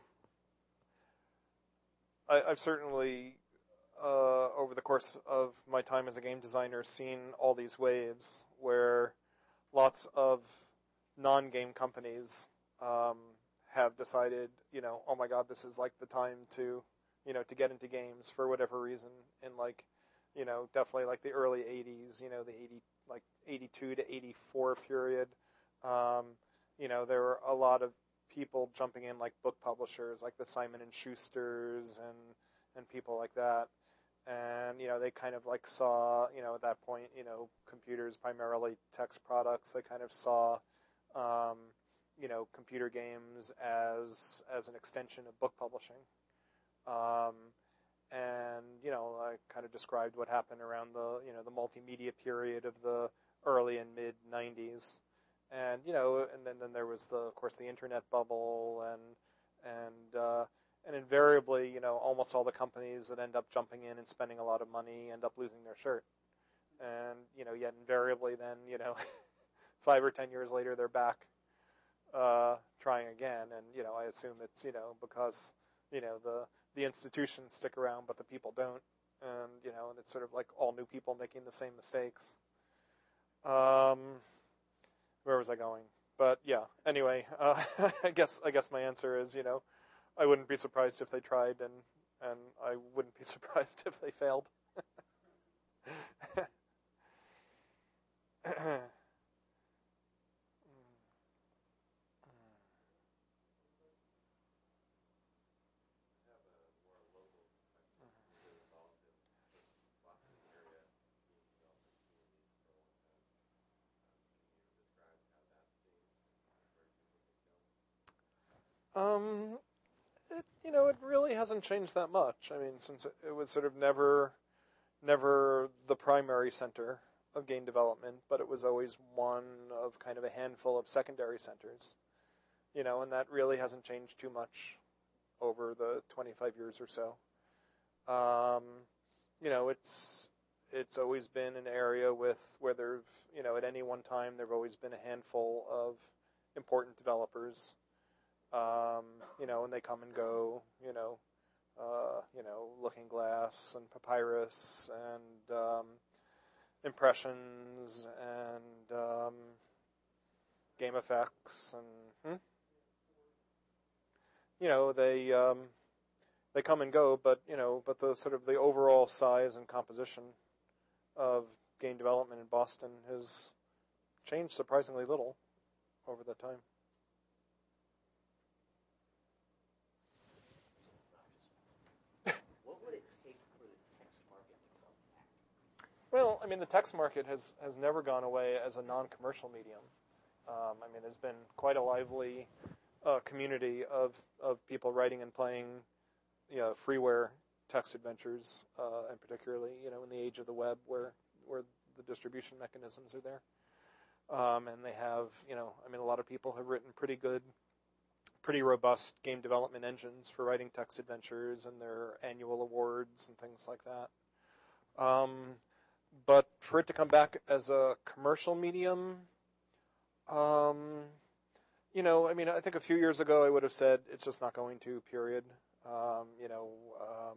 I, I've certainly, uh, over the course of my time as a game designer, seen all these waves where lots of non-game companies um, have decided, you know, oh my God, this is like the time to, you know, to get into games for whatever reason. In like, you know, definitely like the early eighties, you know, the eighty, like eighty-two to eighty-four period. Um, you know, there were a lot of people jumping in, like book publishers, like the Simon and Schusters and and people like that. And, you know, they kind of like saw, you know, at that point, you know, computers, primarily text products, they kind of saw, um, you know, computer games as as an extension of book publishing. Um, and, you know, I kind of described what happened around the, you know, the multimedia period of the early and mid nineties. And, you know, and then, then there was, the, of course, the internet bubble, and, and, uh, and invariably, you know, almost all the companies that end up jumping in and spending a lot of money end up losing their shirt. And, you know, yet invariably then, you know, five or ten years later, they're back uh, trying again. And, you know, I assume it's, you know, because, you know, the, the institutions stick around, but the people don't. And, you know, and it's sort of like all new people making the same mistakes. Um, where was I going? But, yeah, anyway, uh, I guess I guess my answer is, you know, I wouldn't be surprised if they tried, and, and I wouldn't be surprised if they failed. Um, it, you know, it really hasn't changed that much. I mean, since it, it was sort of never, never the primary center of game development, but it was always one of kind of a handful of secondary centers. You know, and that really hasn't changed too much over the twenty-five years or so. Um, you know, it's it's always been an area with where there've, you know, at any one time there've always been a handful of important developers. Um, you know, and they come and go, you know, uh, you know, Looking Glass and Papyrus and um, Impressions and um, Game Effects, and hmm? you know, they um, they come and go, but you know, but the sort of the overall size and composition of game development in Boston has changed surprisingly little over that time. Well, I mean, the text market has, has never gone away as a non-commercial medium. Um, I mean, there's been quite a lively uh, community of, of people writing and playing, you know, freeware text adventures, uh, and particularly, you know, in the age of the web, where where the distribution mechanisms are there. Um, and they have, you know, I mean, a lot of people have written pretty good, pretty robust game development engines for writing text adventures and their annual awards and things like that. Um, but for it to come back as a commercial medium, um, you know, I mean, I think a few years ago I would have said it's just not going to, period. Um, you know, um,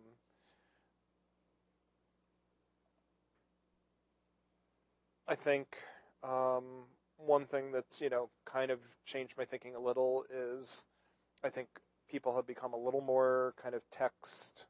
I think um, one thing that's, you know, kind of changed my thinking a little is I think people have become a little more kind of text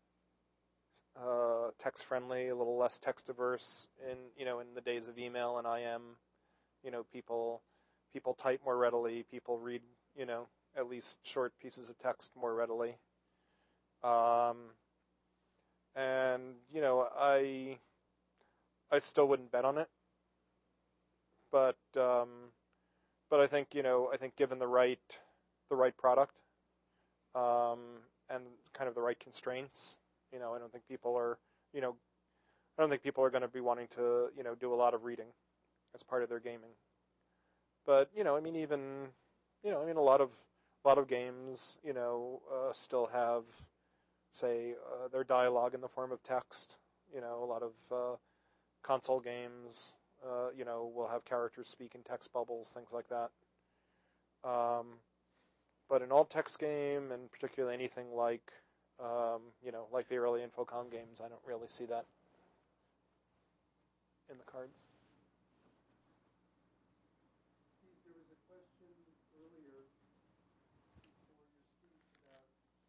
uh, text friendly, a little less text averse in, you know, in the days of email and I M. You know, people people type more readily, people read, you know, at least short pieces of text more readily. Um, and, you know, I I still wouldn't bet on it. But um, but I think, you know, I think given the right the right product um, and kind of the right constraints, you know, I don't think people are, you know, I don't think people are going to be wanting to, you know, do a lot of reading as part of their gaming. But, you know, I mean, even, you know, I mean, a lot of a lot of games, you know, uh, still have, say, uh, their dialogue in the form of text. You know, a lot of uh, console games, uh, you know, will have characters speak in text bubbles, things like that. Um, but an alt-text game, and particularly anything like, um, you know, like the early Infocom games, I don't really see that in the cards. Steve, there was a question earlier before your speech about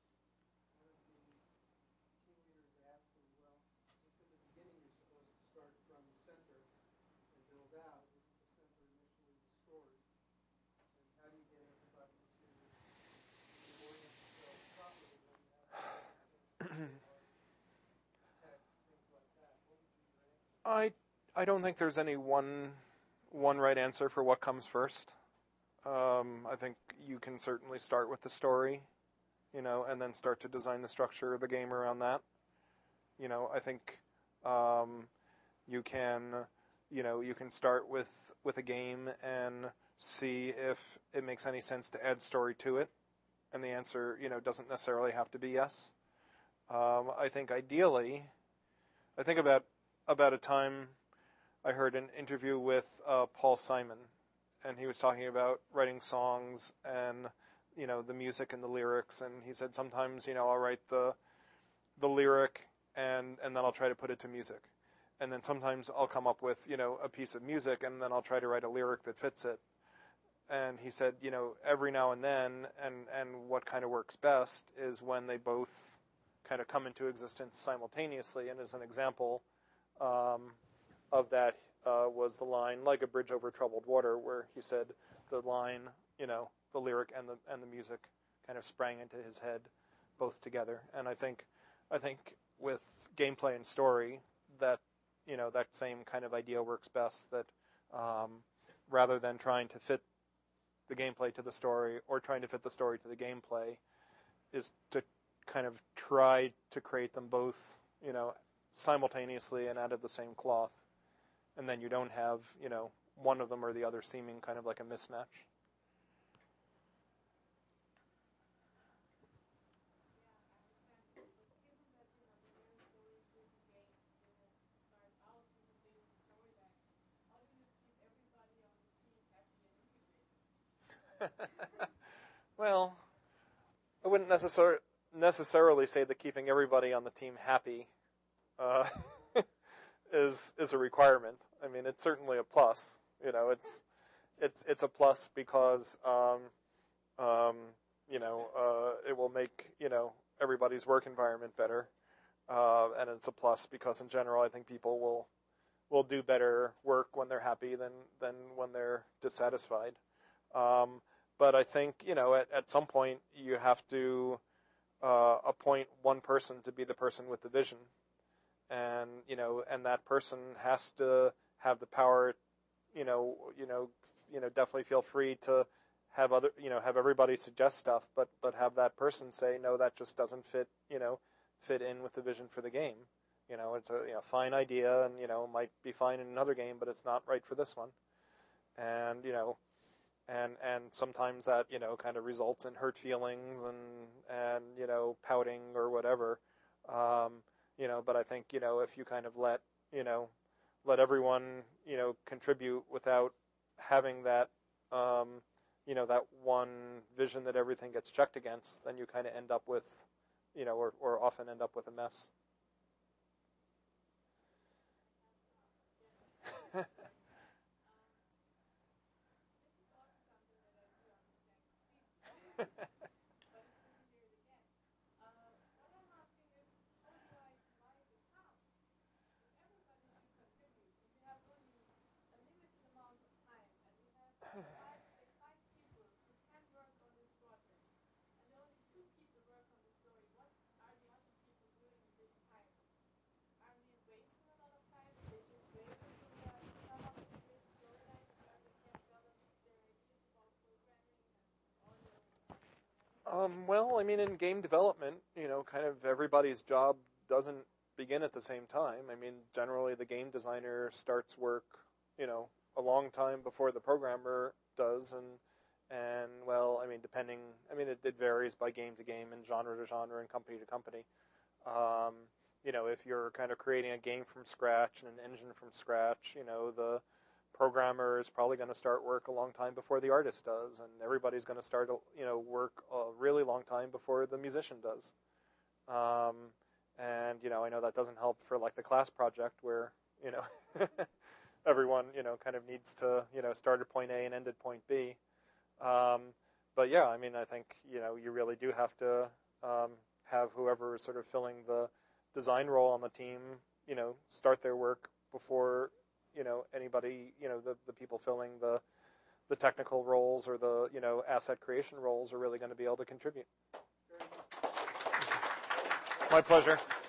one of the team leaders asked them, well, if in the beginning you're supposed to start from the center and build out, isn't the center initially the story? And how do you get everybody to orient themselves properly when you have things tech, things like that? What would be your answer? I I don't think there's any one one right answer for what comes first. Um, I think you can certainly start with the story, you know, and then start to design the structure of the game around that. You know, I think um, you can, you know, you can start with with a game and see if it makes any sense to add story to it, and the answer, you know, doesn't necessarily have to be yes. Um, I think ideally, I think about about a time I heard an interview with uh, Paul Simon, and he was talking about writing songs and, you know, the music and the lyrics, and he said sometimes, you know, I'll write the the lyric and and then I'll try to put it to music, and then sometimes I'll come up with, you know, a piece of music and then I'll try to write a lyric that fits it. And he said, you know, every now and then, and and what kind of works best is when they both kind of come into existence simultaneously. And as an example um, of that uh, was the line "like a bridge over troubled water," where he said the line, you know, the lyric and the and the music kind of sprang into his head both together. And I think, I think with gameplay and story, that, you know, that same kind of idea works best. That um, rather than trying to fit the gameplay to the story or trying to fit the story to the gameplay, is to kind of try to create them both, you know, simultaneously and out of the same cloth. And then you don't have, you know, one of them or the other seeming kind of like a mismatch. Well, I wouldn't necessar- necessarily say that keeping everybody on the team happy uh, is is a requirement. I mean, it's certainly a plus. You know, it's it's it's a plus because um, um, you know uh, it will make, you know, everybody's work environment better, uh, and it's a plus because in general I think people will will do better work when they're happy than than when they're dissatisfied. Um, but I think, you know, at, at some point you have to uh, appoint one person to be the person with the vision. And, you know, and that person has to have the power, you know, you know, you know, definitely feel free to have other, you know, have everybody suggest stuff, but, but have that person say, no, that just doesn't fit, you know, fit in with the vision for the game. You know, it's a, you know, fine idea and, you know, might be fine in another game, but it's not right for this one. and you know, and and sometimes that you know kind of results in hurt feelings and and you know pouting or whatever, um, you know. But I think you know if you kind of let you know let everyone you know contribute without having that um, you know that one vision that everything gets checked against, then you kind of end up with you know or or often end up with a mess. Um, well, I mean, in game development, you know, kind of everybody's job doesn't begin at the same time. I mean, generally the game designer starts work, you know, a long time before the programmer does, and and well, I mean, depending, I mean, it, it varies by game to game and genre to genre and company to company. Um, you know, if you're kind of creating a game from scratch and an engine from scratch, you know, the programmer is probably going to start work a long time before the artist does, and everybody's going to start, you know, work a really long time before the musician does. Um, and you know, I know that doesn't help for like the class project where you know everyone you know kind of needs to you know start at point A and end at point B. Um, but yeah, I mean, I think you know you really do have to um, have whoever is sort of filling the design role on the team, you know, start their work before you know anybody, you know, the the people filling the the technical roles or the you know asset creation roles are really going to be able to contribute. My pleasure.